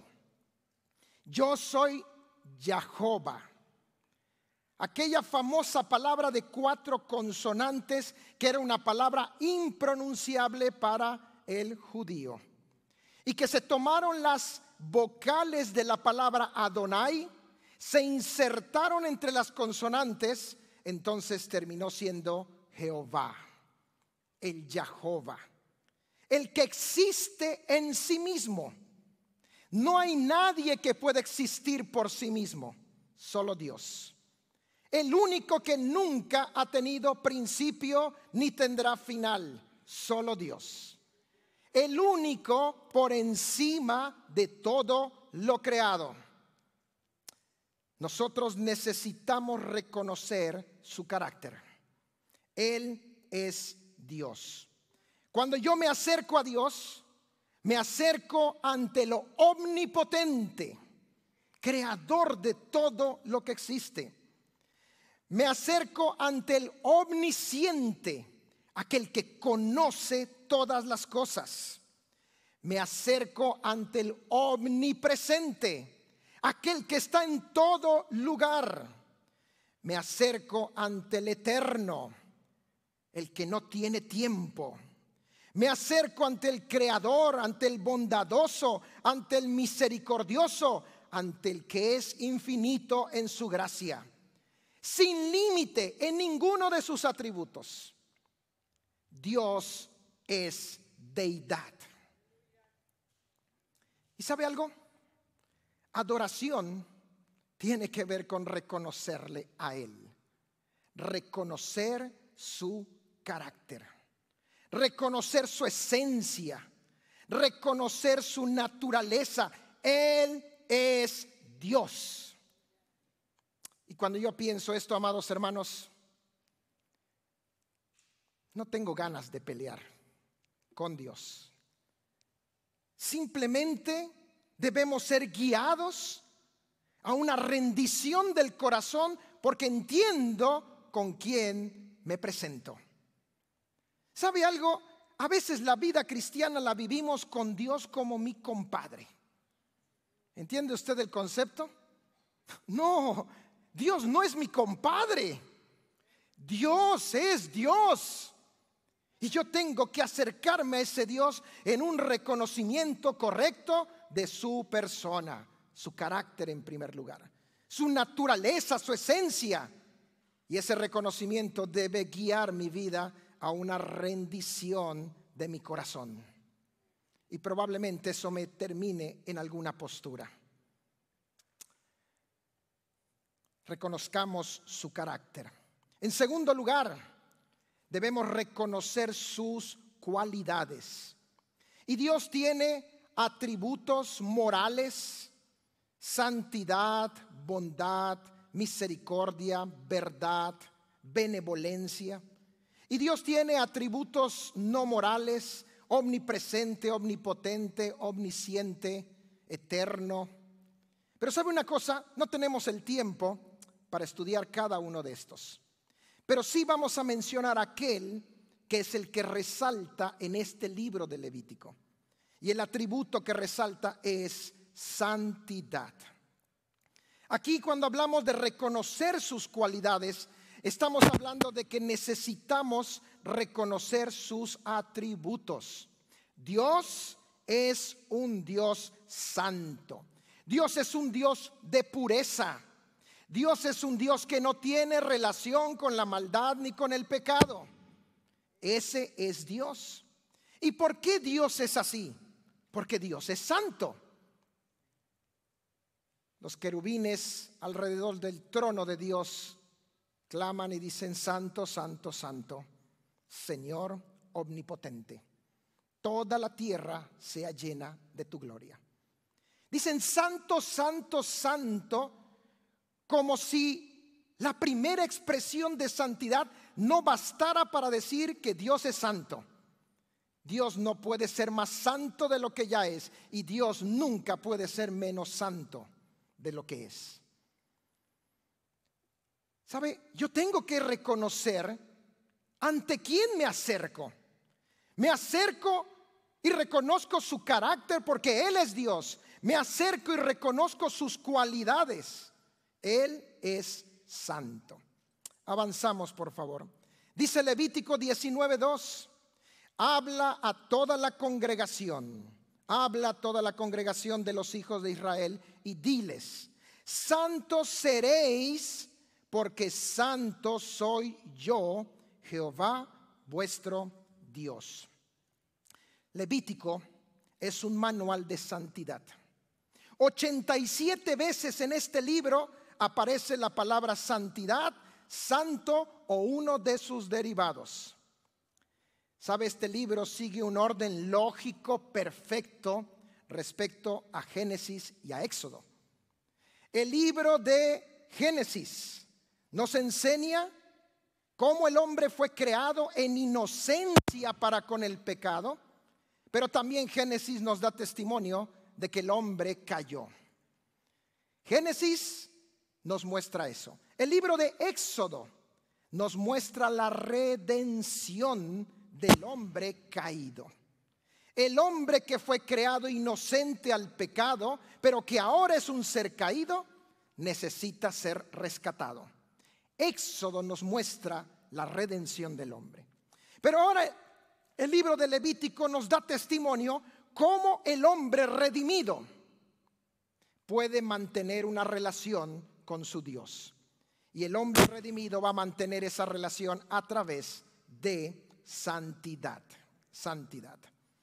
Speaker 5: Yo soy Jehová. Aquella famosa palabra de cuatro consonantes que era una palabra impronunciable para el judío. Y que se tomaron las vocales de la palabra Adonai, se insertaron entre las consonantes, entonces terminó siendo Jehová, el Jehová, el que existe en sí mismo. No hay nadie que pueda existir por sí mismo, solo Dios. El único que nunca ha tenido principio ni tendrá final, solo Dios. El único por encima de todo lo creado. Nosotros necesitamos reconocer su carácter. Él es Dios. Cuando yo me acerco a Dios, me acerco ante lo omnipotente, creador de todo lo que existe. Me acerco ante el omnisciente, aquel que conoce todas las cosas. Me acerco ante el omnipresente, aquel que está en todo lugar. Me acerco ante el Eterno, el que no tiene tiempo. Me acerco ante el Creador, ante el bondadoso, ante el misericordioso, ante el que es infinito en su gracia, sin límite en ninguno de sus atributos. Dios es deidad. ¿Y sabe algo? Adoración tiene que ver con reconocerle a Él, reconocer su carácter, reconocer su esencia, reconocer su naturaleza. Él es Dios. Y cuando yo pienso esto, amados hermanos, no tengo ganas de pelear con Dios. Simplemente debemos ser guiados a una rendición del corazón, porque entiendo con quién me presento. ¿Sabe algo? A veces la vida cristiana la vivimos con Dios como mi compadre. ¿Entiende usted el concepto? No, Dios no es mi compadre. Dios es Dios. Y yo tengo que acercarme a ese Dios en un reconocimiento correcto de su persona, su carácter en primer lugar, su naturaleza, su esencia. Y ese reconocimiento debe guiar mi vida a una rendición de mi corazón. Y probablemente eso me termine en alguna postura. Reconozcamos su carácter. En segundo lugar, debemos reconocer sus cualidades. Y Dios tiene atributos morales: santidad, bondad, misericordia, verdad, benevolencia. Y Dios tiene atributos no morales: omnipresente, omnipotente, omnisciente, eterno. Pero ¿sabe una cosa? No tenemos el tiempo para estudiar cada uno de estos. Pero sí vamos a mencionar aquel que es el que resalta en este libro de Levítico. Y el atributo que resalta es santidad. Aquí, cuando hablamos de reconocer sus cualidades, estamos hablando de que necesitamos reconocer sus atributos. Dios es un Dios santo. Dios es un Dios de pureza. Dios es un Dios que no tiene relación con la maldad ni con el pecado. Ese es Dios. ¿Y por qué Dios es así? Porque Dios es santo. Los querubines alrededor del trono de Dios claman y dicen: santo, santo, santo, Señor omnipotente. Toda la tierra sea llena de tu gloria. Dicen santo, santo, santo, como si la primera expresión de santidad no bastara para decir que Dios es santo. Dios no puede ser más santo de lo que ya es, y Dios nunca puede ser menos santo de lo que es. ¿Sabe? Yo tengo que reconocer ante quién me acerco. Me acerco y reconozco su carácter porque Él es Dios. Me acerco y reconozco sus cualidades. Él es santo. Avanzamos, por favor. Dice Levítico diecinueve dos: habla a toda la congregación, habla a toda la congregación de los hijos de Israel y diles: santos seréis, porque santo soy yo, Jehová vuestro Dios. Levítico es un manual de santidad. ochenta y siete veces en este libro aparece la palabra santidad, santo o uno de sus derivados. ¿Sabe? Este libro sigue un orden lógico perfecto respecto a Génesis y a Éxodo. El libro de Génesis nos enseña cómo el hombre fue creado en inocencia para con el pecado, pero también Génesis nos da testimonio de que el hombre cayó. Génesis nos muestra eso. El libro de Éxodo nos muestra la redención del hombre caído. El hombre que fue creado inocente al pecado, pero que ahora es un ser caído, necesita ser rescatado. Éxodo nos muestra la redención del hombre. Pero ahora el libro de Levítico nos da testimonio cómo el hombre redimido puede mantener una relación con su Dios. Y el hombre redimido va a mantener esa relación a través de santidad. Santidad.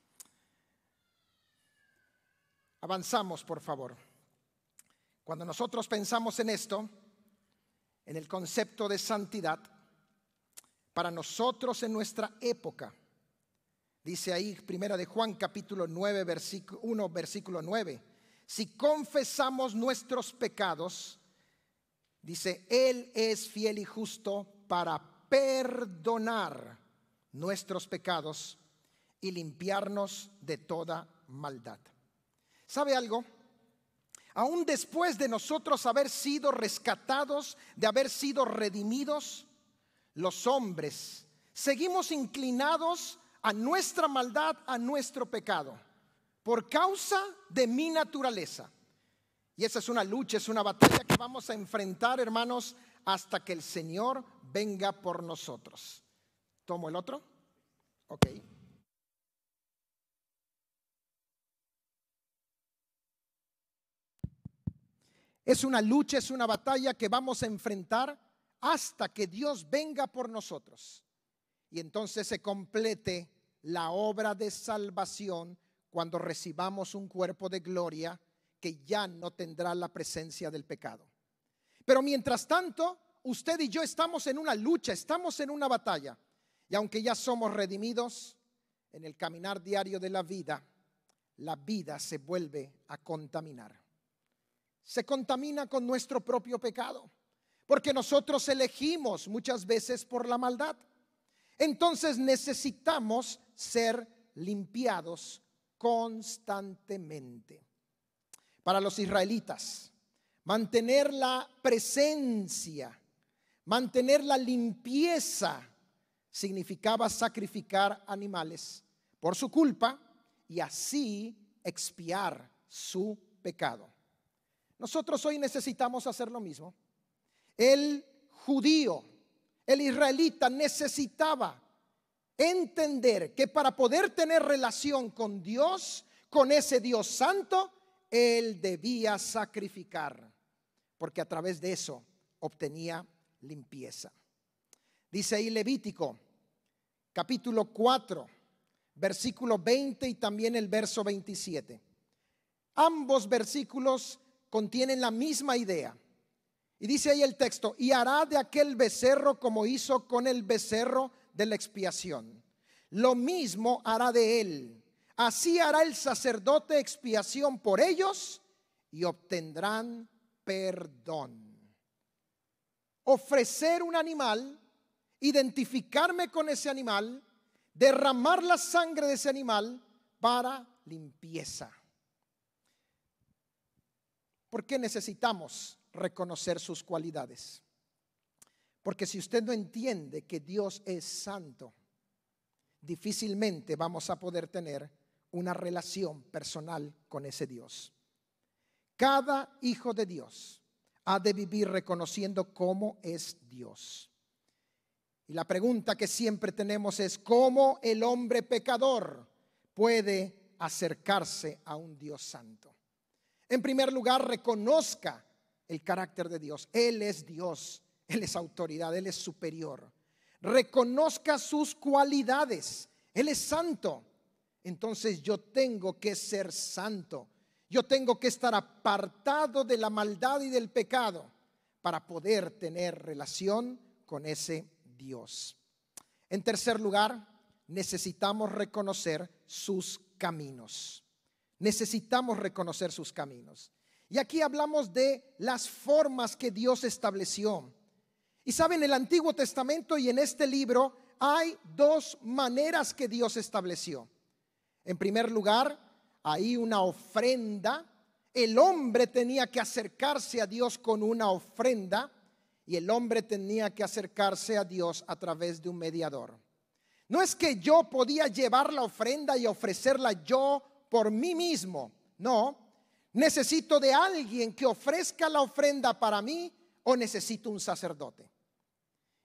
Speaker 5: Avanzamos, por favor. Cuando nosotros pensamos en esto, en el concepto de santidad, para nosotros en nuestra época, dice ahí Primera de Juan capítulo nueve, versículo uno, versículo nueve, si confesamos nuestros pecados, dice, Él es fiel y justo para perdonar nuestros pecados y limpiarnos de toda maldad. ¿Sabe algo? Aún después de nosotros haber sido rescatados, de haber sido redimidos, los hombres seguimos inclinados a nuestra maldad, a nuestro pecado, por causa de mi naturaleza. Y esa es una lucha, es una batalla que vamos a enfrentar, hermanos, hasta que el Señor venga por nosotros. ¿Tomo el otro? Ok. Es una lucha, es una batalla que vamos a enfrentar hasta que Dios venga por nosotros. Y entonces se complete la obra de salvación cuando recibamos un cuerpo de gloria que ya no tendrá la presencia del pecado. Pero mientras tanto, usted y yo estamos en una lucha, estamos en una batalla. Y aunque ya somos redimidos, en el caminar diario de la vida, la vida se vuelve a contaminar. Se contamina con nuestro propio pecado, porque nosotros elegimos muchas veces por la maldad. Entonces necesitamos ser limpiados constantemente. Para los israelitas, mantener la presencia, mantener la limpieza, significaba sacrificar animales por su culpa y así expiar su pecado. Nosotros hoy necesitamos hacer lo mismo. El judío, el israelita necesitaba entender que para poder tener relación con Dios, con ese Dios santo, él debía sacrificar, porque a través de eso obtenía limpieza. Dice ahí Levítico, capítulo cuatro, versículo veinte y también el verso veintisiete. Ambos versículos contienen la misma idea. Y dice ahí el texto, y hará de aquel becerro como hizo con el becerro de la expiación. Lo mismo hará de él. Así hará el sacerdote expiación por ellos y obtendrán perdón. Ofrecer un animal, identificarme con ese animal, derramar la sangre de ese animal para limpieza. ¿Por qué necesitamos reconocer sus cualidades? Porque si usted no entiende que Dios es santo, difícilmente vamos a poder tener una relación personal con ese Dios. Cada hijo de Dios ha de vivir reconociendo cómo es Dios. Y la pregunta que siempre tenemos es: ¿cómo el hombre pecador puede acercarse a un Dios santo? En primer lugar, reconozca el carácter de Dios. Él es Dios, Él es autoridad, Él es superior. Reconozca sus cualidades. Él es santo. Entonces yo tengo que ser santo. Yo tengo que estar apartado de la maldad y del pecado para poder tener relación con ese Dios. En tercer lugar, necesitamos reconocer sus caminos. Necesitamos reconocer sus caminos. Y aquí hablamos de las formas que Dios estableció. Y saben, en el Antiguo Testamento y en este libro hay dos maneras que Dios estableció. En primer lugar, hay una ofrenda. El hombre tenía que acercarse a Dios con una ofrenda y el hombre tenía que acercarse a Dios a través de un mediador. No es que yo podía llevar la ofrenda y ofrecerla yo por mí mismo. No, necesito de alguien que ofrezca la ofrenda para mí o necesito un sacerdote.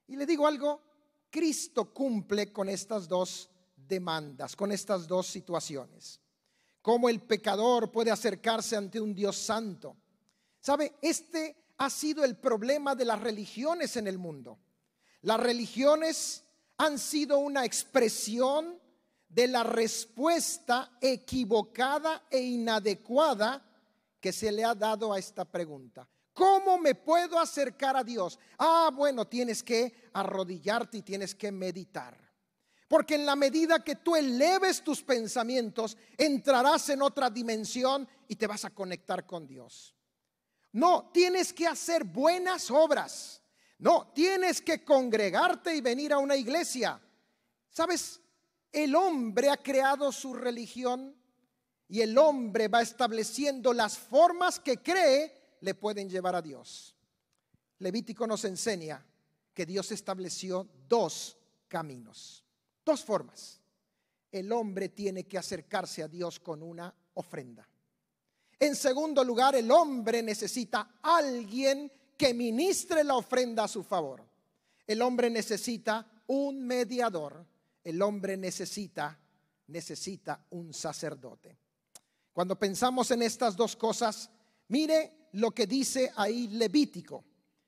Speaker 5: Y le digo algo, Cristo cumple con estas dos demandas, con estas dos situaciones. Cómo el pecador puede acercarse ante un Dios santo. ¿Sabe? Este ha sido el problema de las religiones en el mundo. Las religiones han sido una expresión de la respuesta equivocada e inadecuada que se le ha dado a esta pregunta. ¿Cómo me puedo acercar a Dios? Ah, bueno, tienes que arrodillarte y tienes que meditar. Porque en la medida que tú eleves tus pensamientos, entrarás en otra dimensión y te vas a conectar con Dios. No, tienes que hacer buenas obras. No, tienes que congregarte y venir a una iglesia. ¿Sabes? El hombre ha creado su religión y el hombre va estableciendo las formas que cree le pueden llevar a Dios. Levítico nos enseña que Dios estableció dos caminos, dos formas. El hombre tiene que acercarse a Dios con una ofrenda. En segundo lugar, el hombre necesita a alguien que ministre la ofrenda a su favor. El hombre necesita un mediador. El hombre necesita, necesita un sacerdote. Cuando pensamos en estas dos cosas, mire lo que dice ahí Levítico,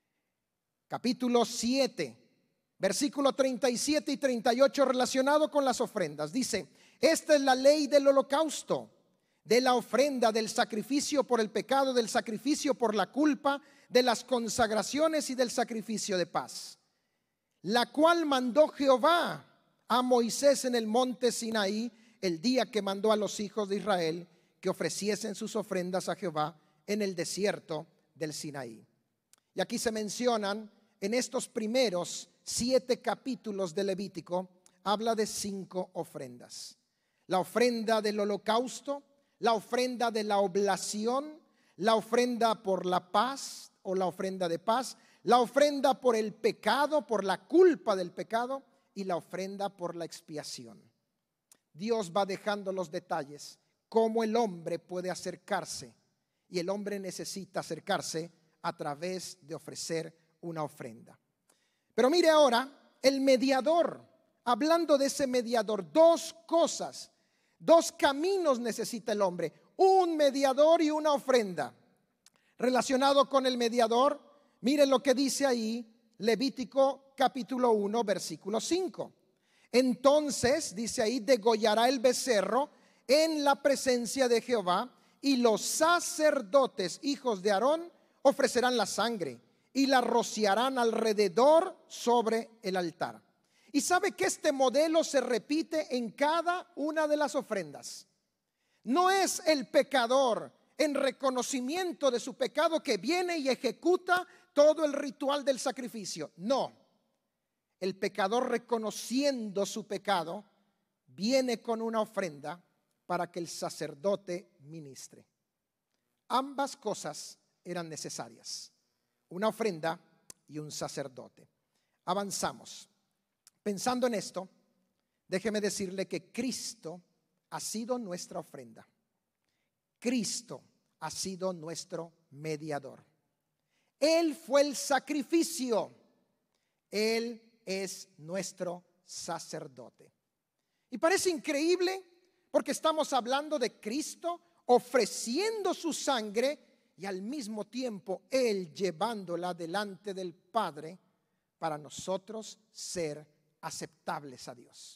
Speaker 5: capítulo siete, versículo treinta y siete y treinta y ocho, relacionado con las ofrendas. Dice: esta es la ley del holocausto, de la ofrenda, del sacrificio por el pecado, del sacrificio por la culpa, de las consagraciones y del sacrificio de paz, la cual mandó Jehová a Moisés en el monte Sinaí el día que mandó a los hijos de Israel que ofreciesen sus ofrendas a Jehová en el desierto del Sinaí. Y aquí se mencionan en estos primeros siete capítulos de Levítico, habla de cinco ofrendas: la ofrenda del holocausto, la ofrenda de la oblación, la ofrenda por la paz o la ofrenda de paz, la ofrenda por el pecado, por la culpa del pecado, y la ofrenda por la expiación. Dios va dejando los detalles, cómo el hombre puede acercarse. Y el hombre necesita acercarse a través de ofrecer una ofrenda. Pero mire ahora, el mediador, hablando de ese mediador, dos cosas, dos caminos necesita el hombre: un mediador y una ofrenda. Relacionado con el mediador, mire lo que dice ahí Levítico capítulo uno, versículo cinco. Entonces, dice ahí, degollará el becerro en la presencia de Jehová, y los sacerdotes, hijos de Aarón, ofrecerán la sangre y la rociarán alrededor sobre el altar. Y sabe que este modelo se repite en cada una de las ofrendas. No es el pecador en reconocimiento de su pecado que viene y ejecuta todo el ritual del sacrificio. No, el pecador, reconociendo su pecado, viene con una ofrenda para que el sacerdote ministre. Ambas cosas eran necesarias: una ofrenda y un sacerdote. Avanzamos. Pensando en esto, déjeme decirle que Cristo ha sido nuestra ofrenda. Cristo ha sido nuestro mediador. Él fue el sacrificio. Él es nuestro sacerdote. Y parece increíble, porque estamos hablando de Cristo ofreciendo su sangre y al mismo tiempo Él llevándola delante del Padre para nosotros ser aceptables a Dios.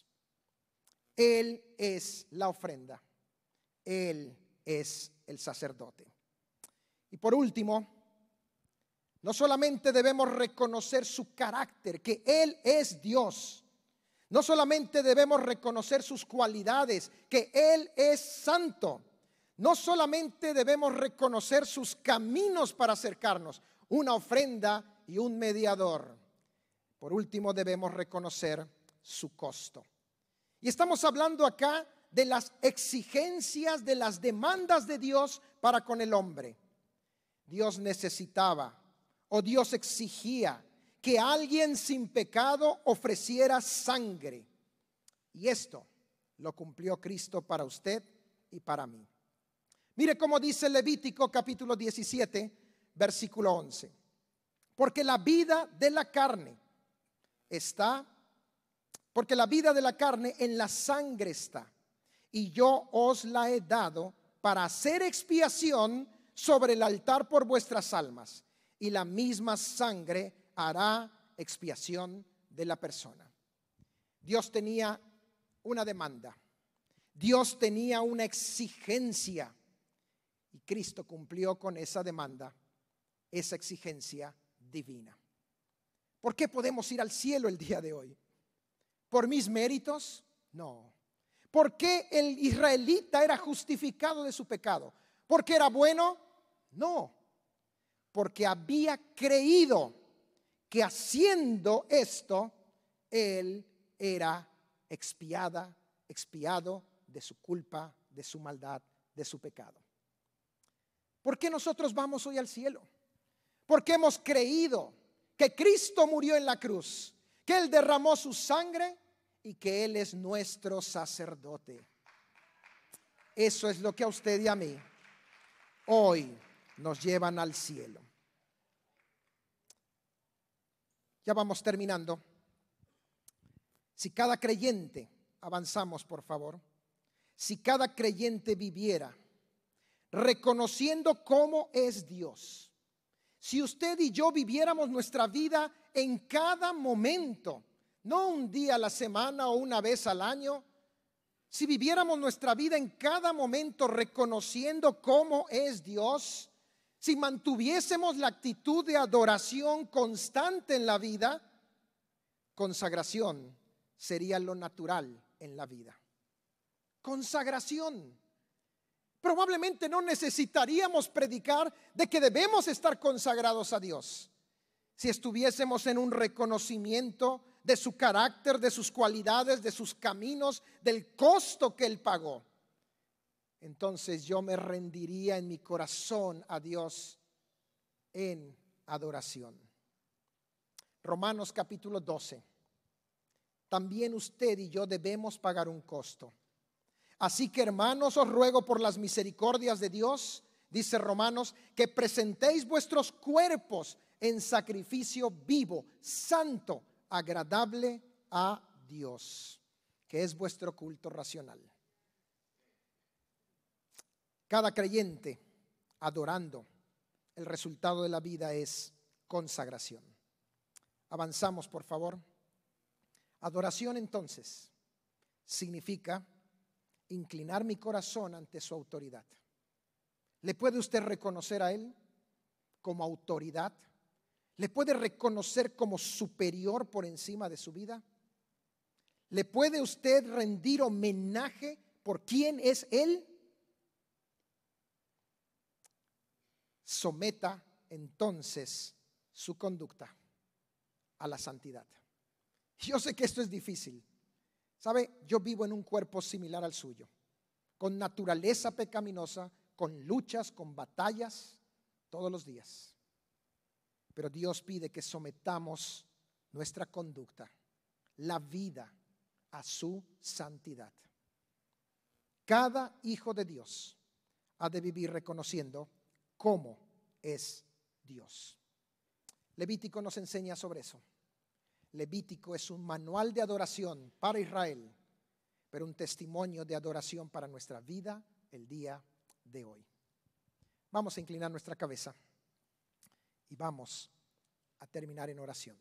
Speaker 5: Él es la ofrenda. Él es el sacerdote. Y por último, no solamente debemos reconocer su carácter, que Él es Dios. No solamente debemos reconocer sus cualidades, que Él es santo. No solamente debemos reconocer sus caminos para acercarnos, una ofrenda y un mediador. Por último, debemos reconocer su costo. Y estamos hablando acá de las exigencias, de las demandas de Dios para con el hombre. Dios necesitaba, o Dios exigía, que alguien sin pecado ofreciera sangre. Y esto lo cumplió Cristo para usted y para mí. Mire cómo dice Levítico capítulo diecisiete, versículo once. Porque la vida de la carne está, porque la vida de la carne en la sangre está, y yo os la he dado para hacer expiación sobre el altar por vuestras almas, y la misma sangre hará expiación de la persona. Dios tenía una demanda, Dios tenía una exigencia, y Cristo cumplió con esa demanda, esa exigencia divina. ¿Por qué podemos ir al cielo el día de hoy? ¿Por mis méritos? No. ¿Por qué el israelita era justificado de su pecado? ¿Porque era bueno? No. Porque había creído que haciendo esto, él era expiada, expiado de su culpa, de su maldad, de su pecado. ¿Por qué nosotros vamos hoy al cielo? Porque hemos creído que Cristo murió en la cruz, que Él derramó su sangre y que Él es nuestro sacerdote. Eso es lo que a usted y a mí hoy nos llevan al cielo. Ya vamos terminando. Si cada creyente, avanzamos por favor, si cada creyente viviera reconociendo cómo es Dios, si usted y yo viviéramos nuestra vida en cada momento, no un día a la semana o una vez al año, si viviéramos nuestra vida en cada momento reconociendo cómo es Dios, si mantuviésemos la actitud de adoración constante en la vida, consagración sería lo natural en la vida. Consagración. Probablemente no necesitaríamos predicar de que debemos estar consagrados a Dios si estuviésemos en un reconocimiento de su carácter, de sus cualidades, de sus caminos, del costo que Él pagó. Entonces yo me rendiría en mi corazón a Dios en adoración. Romanos capítulo doce. También usted y yo debemos pagar un costo. Así que, hermanos, os ruego por las misericordias de Dios, dice Romanos, que presentéis vuestros cuerpos en sacrificio vivo, santo, agradable a Dios, que es vuestro culto racional. Cada creyente adorando, el resultado de la vida es consagración. Avanzamos, por favor. Adoración, entonces, significa inclinar mi corazón ante su autoridad. ¿Le puede usted reconocer a Él como autoridad? ¿Le puede reconocer como superior por encima de su vida? ¿Le puede usted rendir homenaje por quién es Él? Someta entonces su conducta a la santidad. Yo sé que esto es difícil. ¿Sabe? Yo vivo en un cuerpo similar al suyo, con naturaleza pecaminosa, con luchas, con batallas, todos los días. Pero Dios pide que sometamos nuestra conducta, la vida, a su santidad. Cada hijo de Dios ha de vivir reconociendo cómo es Dios. Levítico nos enseña sobre eso. Levítico es un manual de adoración para Israel, pero un testimonio de adoración para nuestra vida el día de hoy. Vamos a inclinar nuestra cabeza y vamos a terminar en oración.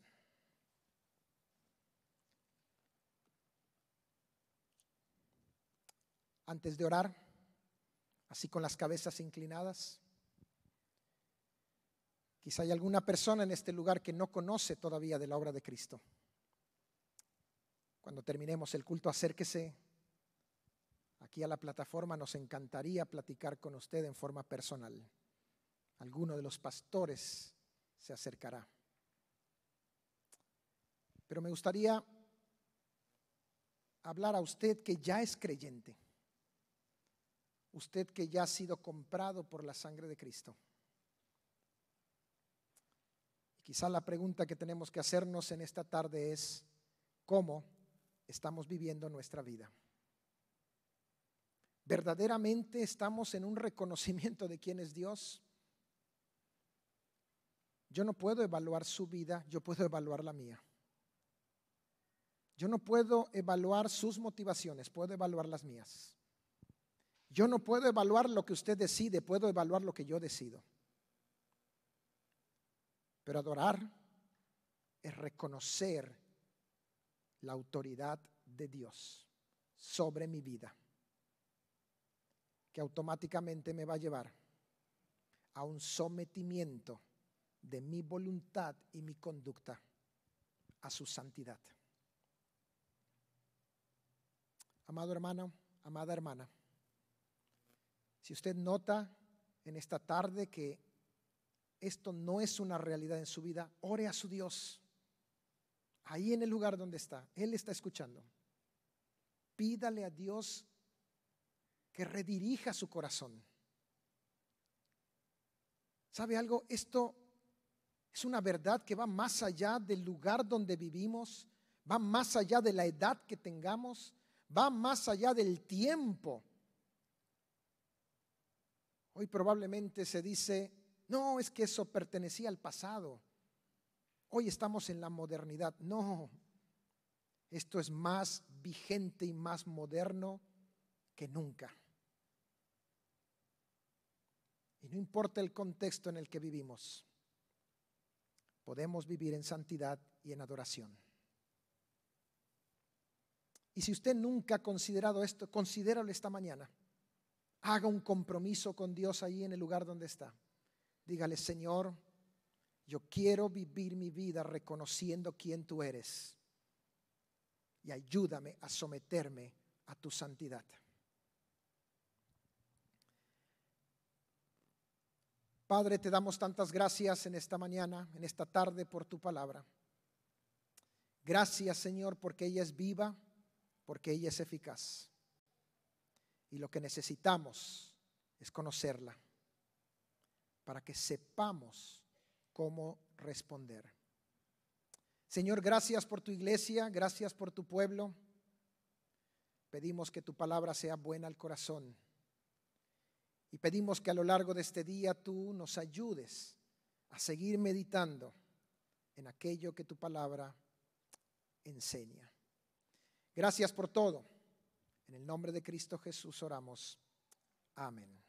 Speaker 5: Antes de orar, así con las cabezas inclinadas, quizá hay alguna persona en este lugar que no conoce todavía de la obra de Cristo. Cuando terminemos el culto, acérquese aquí a la plataforma. Nos encantaría platicar con usted en forma personal. Alguno de los pastores se acercará. Pero me gustaría hablar a usted que ya es creyente. Usted que ya ha sido comprado por la sangre de Cristo. Quizá la pregunta que tenemos que hacernos en esta tarde es: ¿cómo estamos viviendo nuestra vida? ¿Verdaderamente estamos en un reconocimiento de quién es Dios? Yo no puedo evaluar su vida, yo puedo evaluar la mía. Yo no puedo evaluar sus motivaciones, puedo evaluar las mías. Yo no puedo evaluar lo que usted decide, puedo evaluar lo que yo decido. Pero adorar es reconocer la autoridad de Dios sobre mi vida, que automáticamente me va a llevar a un sometimiento de mi voluntad y mi conducta a su santidad. Amado hermano, amada hermana, si usted nota en esta tarde que esto no es una realidad en su vida, ore a su Dios. Ahí en el lugar donde está, Él está escuchando. Pídale a Dios que redirija su corazón. ¿Sabe algo? Esto es una verdad que va más allá del lugar donde vivimos, va más allá de la edad que tengamos, va más allá del tiempo. Hoy probablemente se dice, no, es que eso pertenecía al pasado. Hoy estamos en la modernidad. No, esto es más vigente y más moderno que nunca. Y no importa el contexto en el que vivimos, podemos vivir en santidad y en adoración. Y si usted nunca ha considerado esto, considéralo esta mañana. Haga un compromiso con Dios ahí en el lugar donde está. Dígale, Señor, yo quiero vivir mi vida reconociendo quién tú eres y ayúdame a someterme a tu santidad. Padre, te damos tantas gracias en esta mañana, en esta tarde por tu palabra. Gracias, Señor, porque ella es viva, porque ella es eficaz. Y lo que necesitamos es conocerla para que sepamos cómo responder. Señor, gracias por tu iglesia, gracias por tu pueblo. Pedimos que tu palabra sea buena al corazón. Y pedimos que a lo largo de este día tú nos ayudes a seguir meditando en aquello que tu palabra enseña. Gracias por todo. En el nombre de Cristo Jesús oramos. Amén.